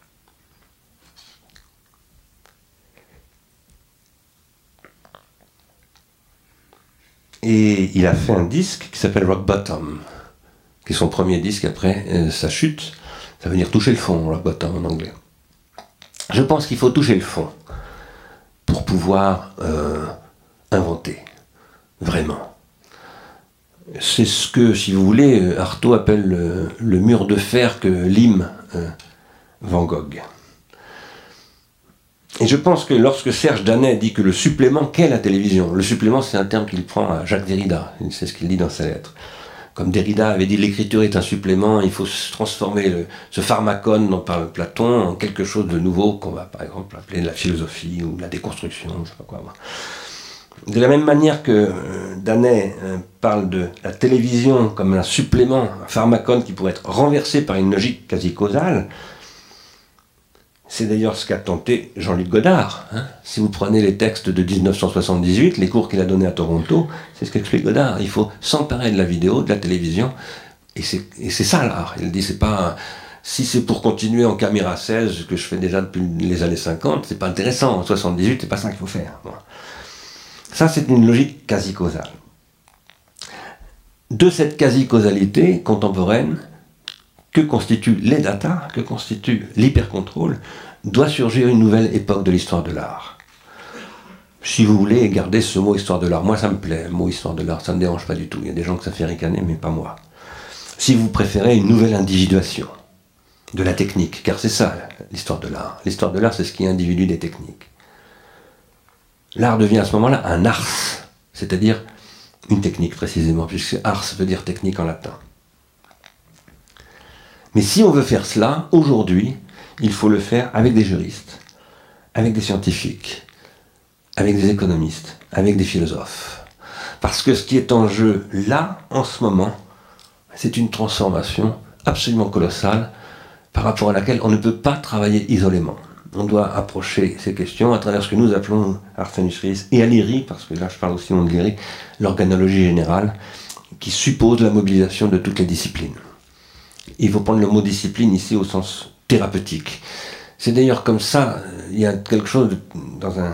Et il a fait un disque qui s'appelle Rock Bottom, qui est son premier disque après sa chute. Ça veut dire toucher le fond, Rock Bottom en anglais. Je pense qu'il faut toucher le fond pour pouvoir inventer, vraiment. C'est ce que, si vous voulez, Artaud appelle le mur de fer que lime Van Gogh. Et je pense que lorsque Serge Danet dit que le supplément qu'est la télévision, le supplément c'est un terme qu'il prend à Jacques Derrida, c'est ce qu'il dit dans sa lettre. Comme Derrida avait dit l'écriture est un supplément, il faut transformer ce pharmacone dont parle Platon en quelque chose de nouveau qu'on va par exemple appeler la philosophie ou la déconstruction, je ne sais pas quoi. De la même manière que Danet parle de la télévision comme un supplément, un pharmacone qui pourrait être renversé par une logique quasi causale, c'est d'ailleurs ce qu'a tenté Jean-Luc Godard. Si vous prenez les textes de 1978, les cours qu'il a donnés à Toronto, c'est ce qu'explique Godard. Il faut s'emparer de la vidéo, de la télévision, et c'est ça l'art. Il dit, c'est pas si c'est pour continuer en caméra 16, ce que je fais déjà depuis les années 50, c'est pas intéressant. En 78, c'est pas ça qu'il faut faire. Bon. Ça, c'est une logique quasi-causale. De cette quasi-causalité contemporaine, que constituent les data, que constitue l'hypercontrôle, doit surgir une nouvelle époque de l'histoire de l'art. Si vous voulez garder ce mot histoire de l'art, moi ça me plaît, le mot histoire de l'art, ça ne me dérange pas du tout. Il y a des gens que ça fait ricaner, mais pas moi. Si vous préférez une nouvelle individuation de la technique, car c'est ça l'histoire de l'art. L'histoire de l'art, c'est ce qui individue des techniques. L'art devient à ce moment-là un ars, c'est-à-dire une technique précisément, puisque ars veut dire technique en latin. Mais si on veut faire cela, aujourd'hui, il faut le faire avec des juristes, avec des scientifiques, avec des économistes, avec des philosophes. Parce que ce qui est en jeu là, en ce moment, c'est une transformation absolument colossale par rapport à laquelle on ne peut pas travailler isolément. on doit approcher ces questions à travers ce que nous appelons Arsène Ries et Aléry, parce que là je parle aussi au nom de Léry, l'organologie générale, qui suppose la mobilisation de toutes les disciplines. Il faut prendre le mot discipline ici au sens thérapeutique. C'est d'ailleurs comme ça, il y a quelque chose dans un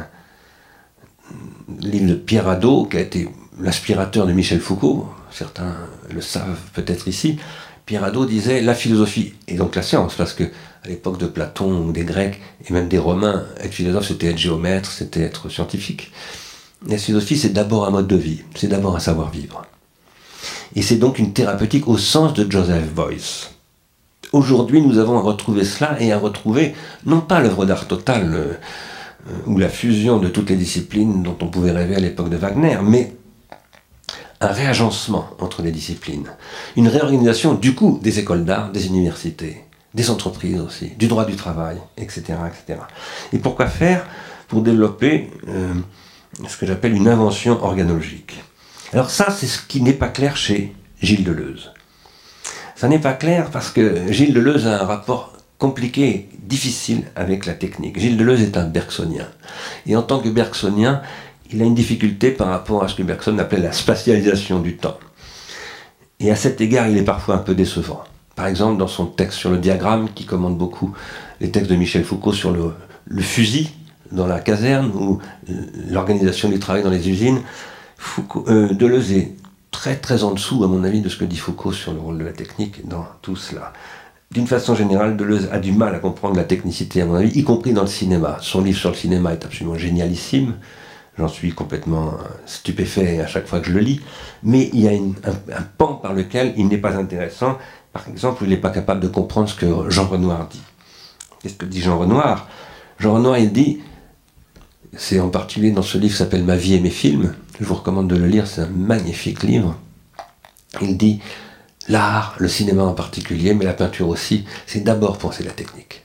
livre de Pierre Hadot, qui a été l'aspirateur de Michel Foucault, certains le savent peut-être ici. Pierre Hadot disait la philosophie, et donc la science, parce que à l'époque de Platon ou des Grecs, et même des Romains, être philosophe c'était être géomètre, c'était être scientifique. La philosophie c'est d'abord un mode de vie, c'est d'abord un savoir-vivre. Et c'est donc une thérapeutique au sens de Joseph Beuys. Aujourd'hui nous avons à retrouver cela et à retrouver, non pas l'œuvre d'art totale, ou la fusion de toutes les disciplines dont on pouvait rêver à l'époque de Wagner, mais un réagencement entre les disciplines, une réorganisation du coup des écoles d'art, des universités, des entreprises aussi, du droit du travail, etc. etc. Et pourquoi faire? Pour développer ce que j'appelle une invention organologique. Alors ça, c'est ce qui n'est pas clair chez Gilles Deleuze. Ça n'est pas clair parce que Gilles Deleuze a un rapport compliqué, difficile avec la technique. Gilles Deleuze est un bergsonien. Et en tant que bergsonien, il a une difficulté par rapport à ce que Bergson appelait la spatialisation du temps. Et à cet égard, il est parfois un peu décevant. Par exemple, dans son texte sur le diagramme, qui commande beaucoup les textes de Michel Foucault sur le fusil dans la caserne, ou l'organisation du travail dans les usines, Deleuze est très très en dessous, à mon avis, de ce que dit Foucault sur le rôle de la technique dans tout cela. D'une façon générale, Deleuze a du mal à comprendre la technicité, à mon avis, y compris dans le cinéma. Son livre sur le cinéma est absolument génialissime. J'en suis complètement stupéfait à chaque fois que je le lis. Mais il y a un pan par lequel il n'est pas intéressant. Par exemple, il n'est pas capable de comprendre ce que Jean Renoir dit. Qu'est-ce que dit Jean Renoir? Jean Renoir, il dit, c'est en particulier dans ce livre qui s'appelle « Ma vie et mes films », je vous recommande de le lire, c'est un magnifique livre. Il dit, l'art, le cinéma en particulier, mais la peinture aussi, c'est d'abord penser la technique.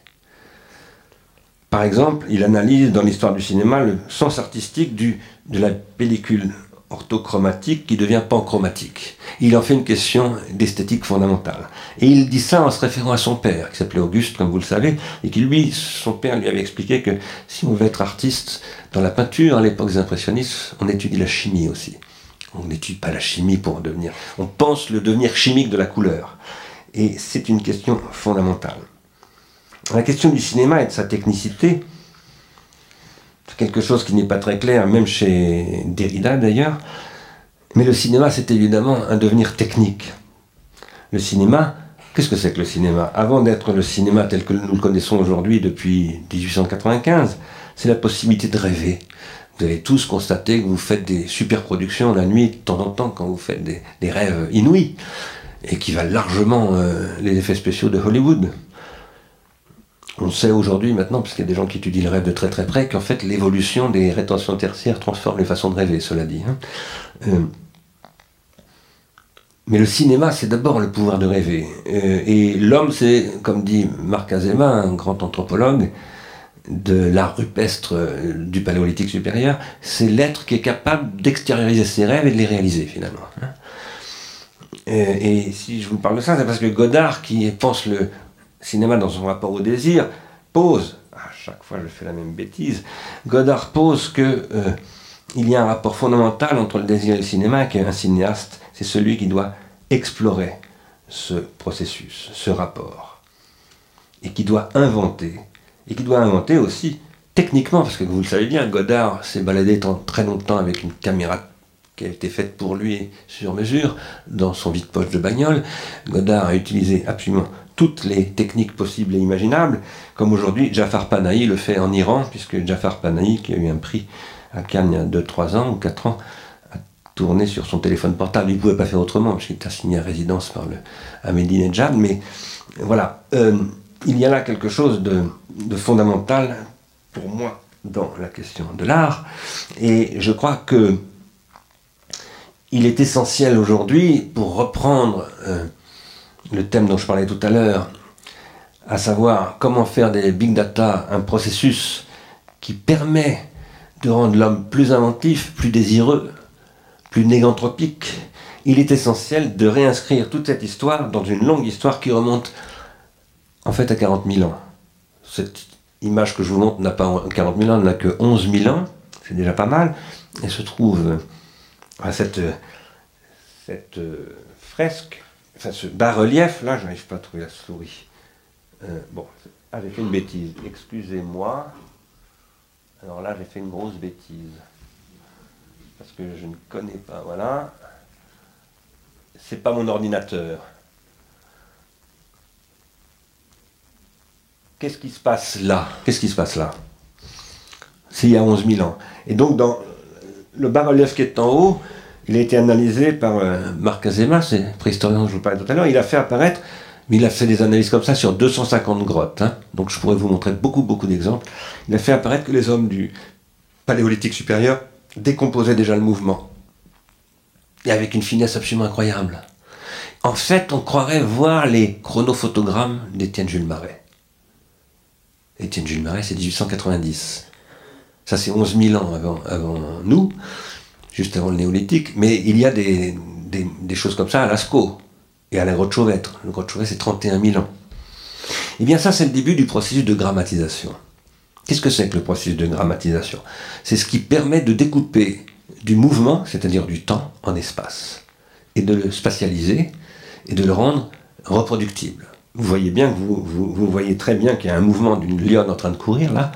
Par exemple, il analyse dans l'histoire du cinéma le sens artistique de la pellicule orthochromatique qui devient panchromatique. Il en fait une question d'esthétique fondamentale. Et il dit ça en se référant à son père, qui s'appelait Auguste, comme vous le savez, et qui son père lui avait expliqué que si on veut être artiste dans la peinture, à l'époque des impressionnistes, on étudie la chimie aussi. On n'étudie pas la chimie pour devenir... On pense le devenir chimique de la couleur. Et c'est une question fondamentale. La question du cinéma et de sa technicité, c'est quelque chose qui n'est pas très clair, même chez Derrida d'ailleurs, mais le cinéma c'est évidemment un devenir technique. Le cinéma, qu'est-ce que c'est que le cinéma? Avant d'être le cinéma tel que nous le connaissons aujourd'hui depuis 1895, c'est la possibilité de rêver. Vous avez tous constaté que vous faites des super productions la nuit, de temps en temps, quand vous faites des rêves inouïs, et qui valent largement les effets spéciaux de Hollywood. On sait aujourd'hui, maintenant, parce qu'il y a des gens qui étudient le rêve de très très près, qu'en fait l'évolution des rétentions tertiaires transforme les façons de rêver, cela dit. Mais le cinéma, c'est d'abord le pouvoir de rêver. Et l'homme, c'est, comme dit Marc Azéma, un grand anthropologue de l'art rupestre du paléolithique supérieur, c'est l'être qui est capable d'extérioriser ses rêves et de les réaliser, finalement. Et si je vous parle de ça, c'est parce que Godard, qui pense le cinéma dans son rapport au désir, pose, à chaque fois je fais la même bêtise, Godard pose que il y a un rapport fondamental entre le désir et le cinéma, qu'un cinéaste, c'est celui qui doit explorer ce processus, ce rapport, et qui doit inventer aussi techniquement, parce que vous le savez bien, Godard s'est baladé très longtemps avec une caméra qui a été faite pour lui sur mesure, dans son vide-poche de bagnole. Godard a utilisé absolument toutes les techniques possibles et imaginables, comme aujourd'hui Jafar Panahi le fait en Iran, puisque Jafar Panahi, qui a eu un prix à Cannes il y a 2-3 ans ou 4 ans, a tourné sur son téléphone portable. Il ne pouvait pas faire autrement, parce qu'il était assigné à résidence par le Ahmadinejad, mais voilà, il y a là quelque chose de fondamental pour moi dans la question de l'art, et je crois que il est essentiel aujourd'hui, pour reprendre le thème dont je parlais tout à l'heure, à savoir comment faire des big data un processus qui permet de rendre l'homme plus inventif, plus désireux, plus néganthropique. Il est essentiel de réinscrire toute cette histoire dans une longue histoire qui remonte en fait à 40 000 ans. Cette image que je vous montre n'a pas 40 000 ans, n'a que 11 000 ans, c'est déjà pas mal. Elle se trouve à cette fresque, enfin ce bas-relief, là, je n'arrive pas à trouver la souris. J'ai fait une bêtise, excusez-moi. Alors là, j'ai fait une grosse bêtise. Parce que je ne connais pas, voilà. C'est pas mon ordinateur. Qu'est-ce qui se passe là? C'est il y a 11 000 ans. Et donc, dans le bas-relief qui est en haut, il a été analysé par Marc Azéma, c'est le préhistorien dont je vous parlais tout à l'heure. Il a fait apparaître, mais il a fait des analyses comme ça sur 250 grottes. Donc je pourrais vous montrer beaucoup d'exemples. Il a fait apparaître que les hommes du Paléolithique supérieur décomposaient déjà le mouvement. Et avec une finesse absolument incroyable. En fait, on croirait voir les chronophotogrammes d'Étienne Jules Marais. Étienne Jules Marais, c'est 1890. Ça, c'est 11 000 ans avant nous, juste avant le néolithique. Mais il y a des choses comme ça à Lascaux et à la grotte Chauvêtre. La grotte Chauvêtre, c'est 31 000 ans. Eh bien, ça, c'est le début du processus de grammatisation. Qu'est-ce que c'est que le processus de grammatisation? C'est ce qui permet de découper du mouvement, c'est-à-dire du temps, en espace, et de le spatialiser, et de le rendre reproductible. Vous voyez bien que vous voyez très bien qu'il y a un mouvement d'une lionne en train de courir, là,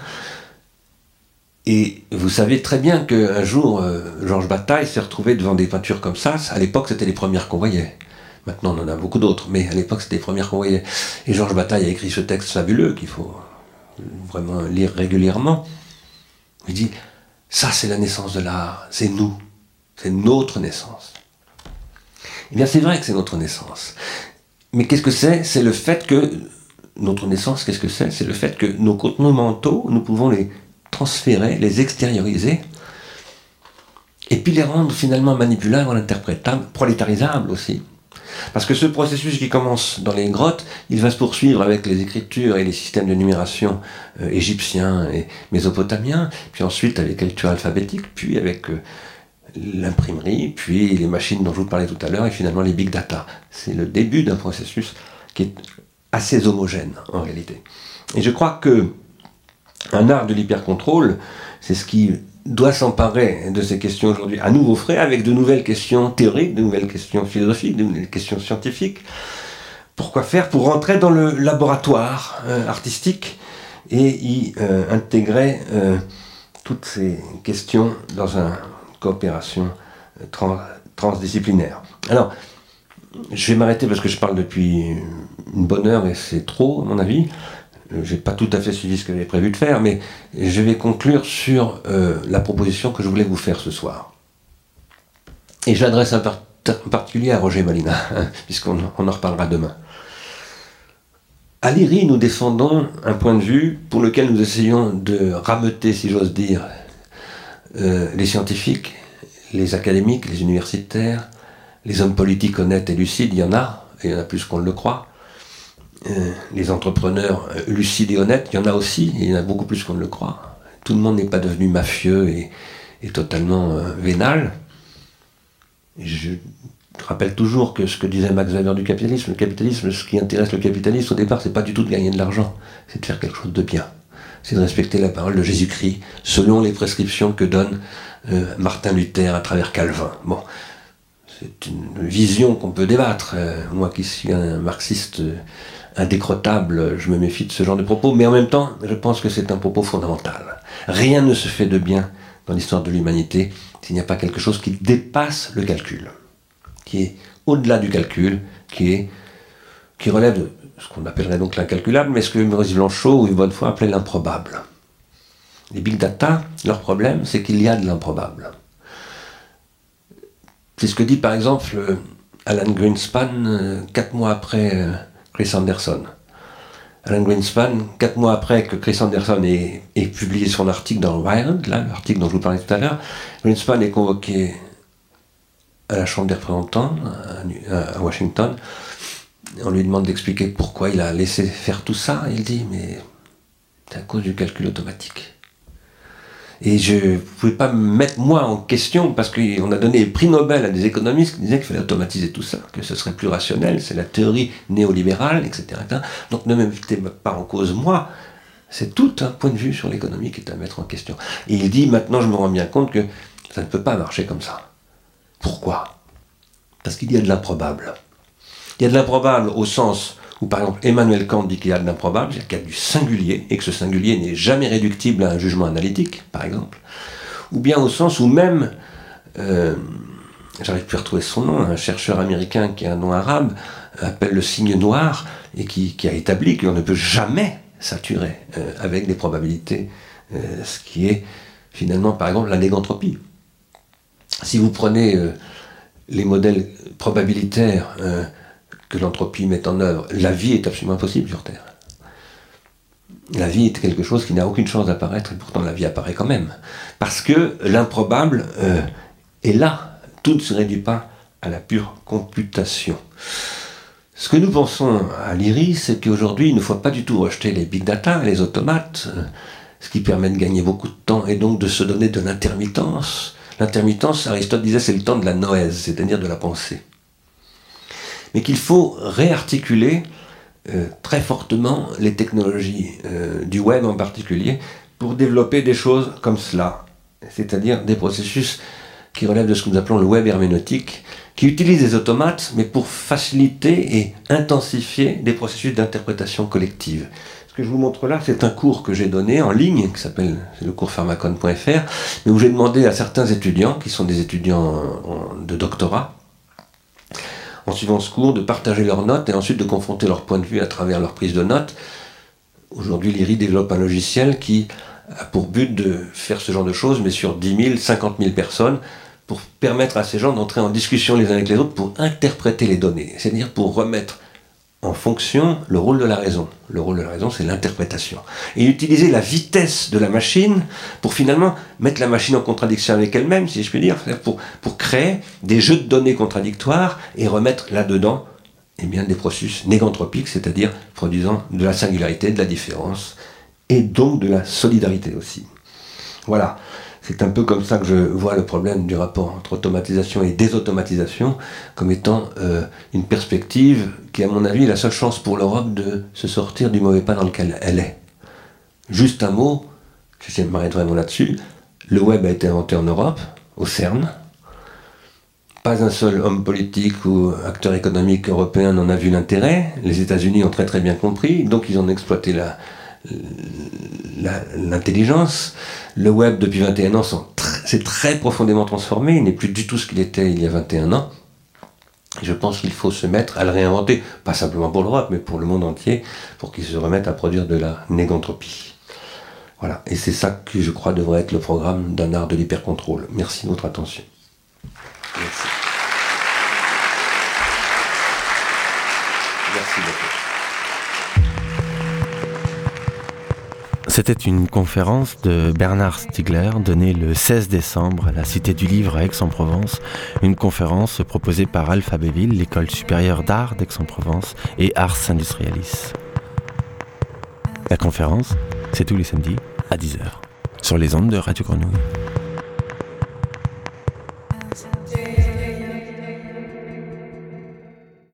et vous savez très bien qu'un jour, Georges Bataille s'est retrouvé devant des peintures comme ça. À l'époque, c'était les premières qu'on voyait. Maintenant, on en a beaucoup d'autres, mais à l'époque, c'était les premières qu'on voyait. Et Georges Bataille a écrit ce texte fabuleux qu'il faut vraiment lire régulièrement. Il dit, ça c'est la naissance de l'art, c'est nous, c'est notre naissance. Eh bien c'est vrai que c'est notre naissance. Mais qu'est-ce que c'est? C'est le fait que, notre naissance, qu'est-ce que c'est? C'est le fait que nos contenus mentaux, nous pouvons les transférer, les extérioriser, et puis les rendre finalement manipulables, interprétables, prolétarisables aussi. Parce que ce processus qui commence dans les grottes, il va se poursuivre avec les écritures et les systèmes de numération égyptiens et mésopotamiens, puis ensuite avec la lecture alphabétique, puis avec l'imprimerie, puis les machines dont je vous parlais tout à l'heure, et finalement les big data. C'est le début d'un processus qui est assez homogène en réalité. Et je crois que un art de l'hypercontrôle, c'est ce qui doit s'emparer de ces questions aujourd'hui à nouveau frais, avec de nouvelles questions théoriques, de nouvelles questions philosophiques, de nouvelles questions scientifiques. Pourquoi faire? Pour rentrer dans le laboratoire artistique et y intégrer toutes ces questions dans une coopération transdisciplinaire. Alors, je vais m'arrêter parce que je parle depuis une bonne heure et c'est trop, à mon avis. J'ai pas tout à fait suivi ce que j'avais prévu de faire, mais je vais conclure sur la proposition que je voulais vous faire ce soir. Et j'adresse en particulier à Roger Malina, puisqu'on en reparlera demain. À l'IRI, nous défendons un point de vue pour lequel nous essayons de rameuter, si j'ose dire, les scientifiques, les académiques, les universitaires, les hommes politiques honnêtes et lucides, il y en a plus qu'on ne le croit. Les entrepreneurs lucides et honnêtes, il y en a aussi, et il y en a beaucoup plus qu'on ne le croit. Tout le monde n'est pas devenu mafieux et totalement vénal. Et je rappelle toujours que ce que disait Max Weber du capitalisme, ce qui intéresse le capitaliste au départ, c'est pas du tout de gagner de l'argent, c'est de faire quelque chose de bien. C'est de respecter la parole de Jésus-Christ, selon les prescriptions que donne Martin Luther à travers Calvin. Bon, c'est une vision qu'on peut débattre. Moi qui suis un marxiste indécrottable, je me méfie de ce genre de propos, mais en même temps, je pense que c'est un propos fondamental. Rien ne se fait de bien dans l'histoire de l'humanité s'il n'y a pas quelque chose qui dépasse le calcul, qui est au-delà du calcul, qui relève de ce qu'on appellerait donc l'incalculable, mais ce que Maurice Blanchot ou Yves Bonnefoy appelaient l'improbable. Les big data, leur problème, c'est qu'il y a de l'improbable. C'est ce que dit par exemple Alan Greenspan 4 mois après Chris Anderson. Alan Greenspan, 4 mois après que Chris Anderson ait publié son article dans Wired, là, l'article dont je vous parlais tout à l'heure, Greenspan est convoqué à la Chambre des représentants à Washington. On lui demande d'expliquer pourquoi il a laissé faire tout ça. Il dit, mais c'est à cause du calcul automatique. Et je ne pouvais pas me mettre moi en question parce qu'on a donné le prix Nobel à des économistes qui disaient qu'il fallait automatiser tout ça, que ce serait plus rationnel, c'est la théorie néolibérale, etc. Donc ne me mettez pas en cause moi, C'est tout un point de vue sur l'économie qui est à mettre en question. Et il dit, maintenant je me rends bien compte que ça ne peut pas marcher comme ça. Pourquoi ? Parce qu'il y a de l'improbable. Il y a de l'improbable au sens où, par exemple, Emmanuel Kant dit qu'il y a de l'improbable, c'est-à-dire qu'il y a du singulier, et que ce singulier n'est jamais réductible à un jugement analytique, par exemple. Ou bien au sens où même, j'arrive plus à retrouver son nom, un chercheur américain qui a un nom arabe, appelle le signe noir, et qui a établi qu'on ne peut jamais saturer avec des probabilités, ce qui est finalement, par exemple, la négantropie. Si vous prenez les modèles probabilitaires que l'entropie met en œuvre, la vie est absolument impossible sur Terre. La vie est quelque chose qui n'a aucune chance d'apparaître, et pourtant la vie apparaît quand même. Parce que l'improbable est là. Tout ne se réduit pas à la pure computation. Ce que nous pensons à l'IRI, c'est qu'aujourd'hui, il ne faut pas du tout rejeter les big data, les automates, ce qui permet de gagner beaucoup de temps et donc de se donner de l'intermittence. L'intermittence, Aristote disait, c'est le temps de la noèse, c'est-à-dire de la pensée. Mais qu'il faut réarticuler très fortement les technologies du web en particulier pour développer des choses comme cela, c'est-à-dire des processus qui relèvent de ce que nous appelons le web herméneutique, qui utilisent des automates, mais pour faciliter et intensifier des processus d'interprétation collective. Ce que je vous montre là, c'est un cours que j'ai donné en ligne, qui s'appelle le cours pharmacon.fr, mais où j'ai demandé à certains étudiants, qui sont des étudiants de doctorat, en suivant ce cours, de partager leurs notes et ensuite de confronter leur point de vue à travers leur prise de notes. Aujourd'hui, l'IRI développe un logiciel qui a pour but de faire ce genre de choses, mais sur 10 000, 50 000 personnes, pour permettre à ces gens d'entrer en discussion les uns avec les autres pour interpréter les données, c'est-à-dire pour remettre en fonction le rôle de la raison. Le rôle de la raison, c'est l'interprétation. Et utiliser la vitesse de la machine pour finalement mettre la machine en contradiction avec elle-même, si je puis dire, pour créer des jeux de données contradictoires et remettre là-dedans des processus négantropiques, c'est-à-dire produisant de la singularité, de la différence, et donc de la solidarité aussi. Voilà. C'est un peu comme ça que je vois le problème du rapport entre automatisation et désautomatisation comme étant une perspective qui, à mon avis, est la seule chance pour l'Europe de se sortir du mauvais pas dans lequel elle est. Juste un mot, je m'arrête vraiment là-dessus, le web a été inventé en Europe, au CERN. Pas un seul homme politique ou acteur économique européen n'en a vu l'intérêt. Les États-Unis ont très très bien compris, donc ils ont exploité l'intelligence. Le web, depuis 21 ans, s'est très profondément transformé. Il n'est plus du tout ce qu'il était il y a 21 ans. Et je pense qu'il faut se mettre à le réinventer, pas simplement pour l'Europe, mais pour le monde entier, pour qu'il se remette à produire de la négantropie. Voilà. Et c'est ça que je crois devrait être le programme d'un art de l'hypercontrôle. Merci de votre attention. Merci. Merci beaucoup. C'était une conférence de Bernard Stiegler donnée le 16 décembre à la Cité du Livre à Aix-en-Provence, une conférence proposée par Alphabéville, l'école supérieure d'art d'Aix-en-Provence et Ars Industrialis. La conférence, c'est tous les samedis à 10h sur les ondes de Radio Grenouille.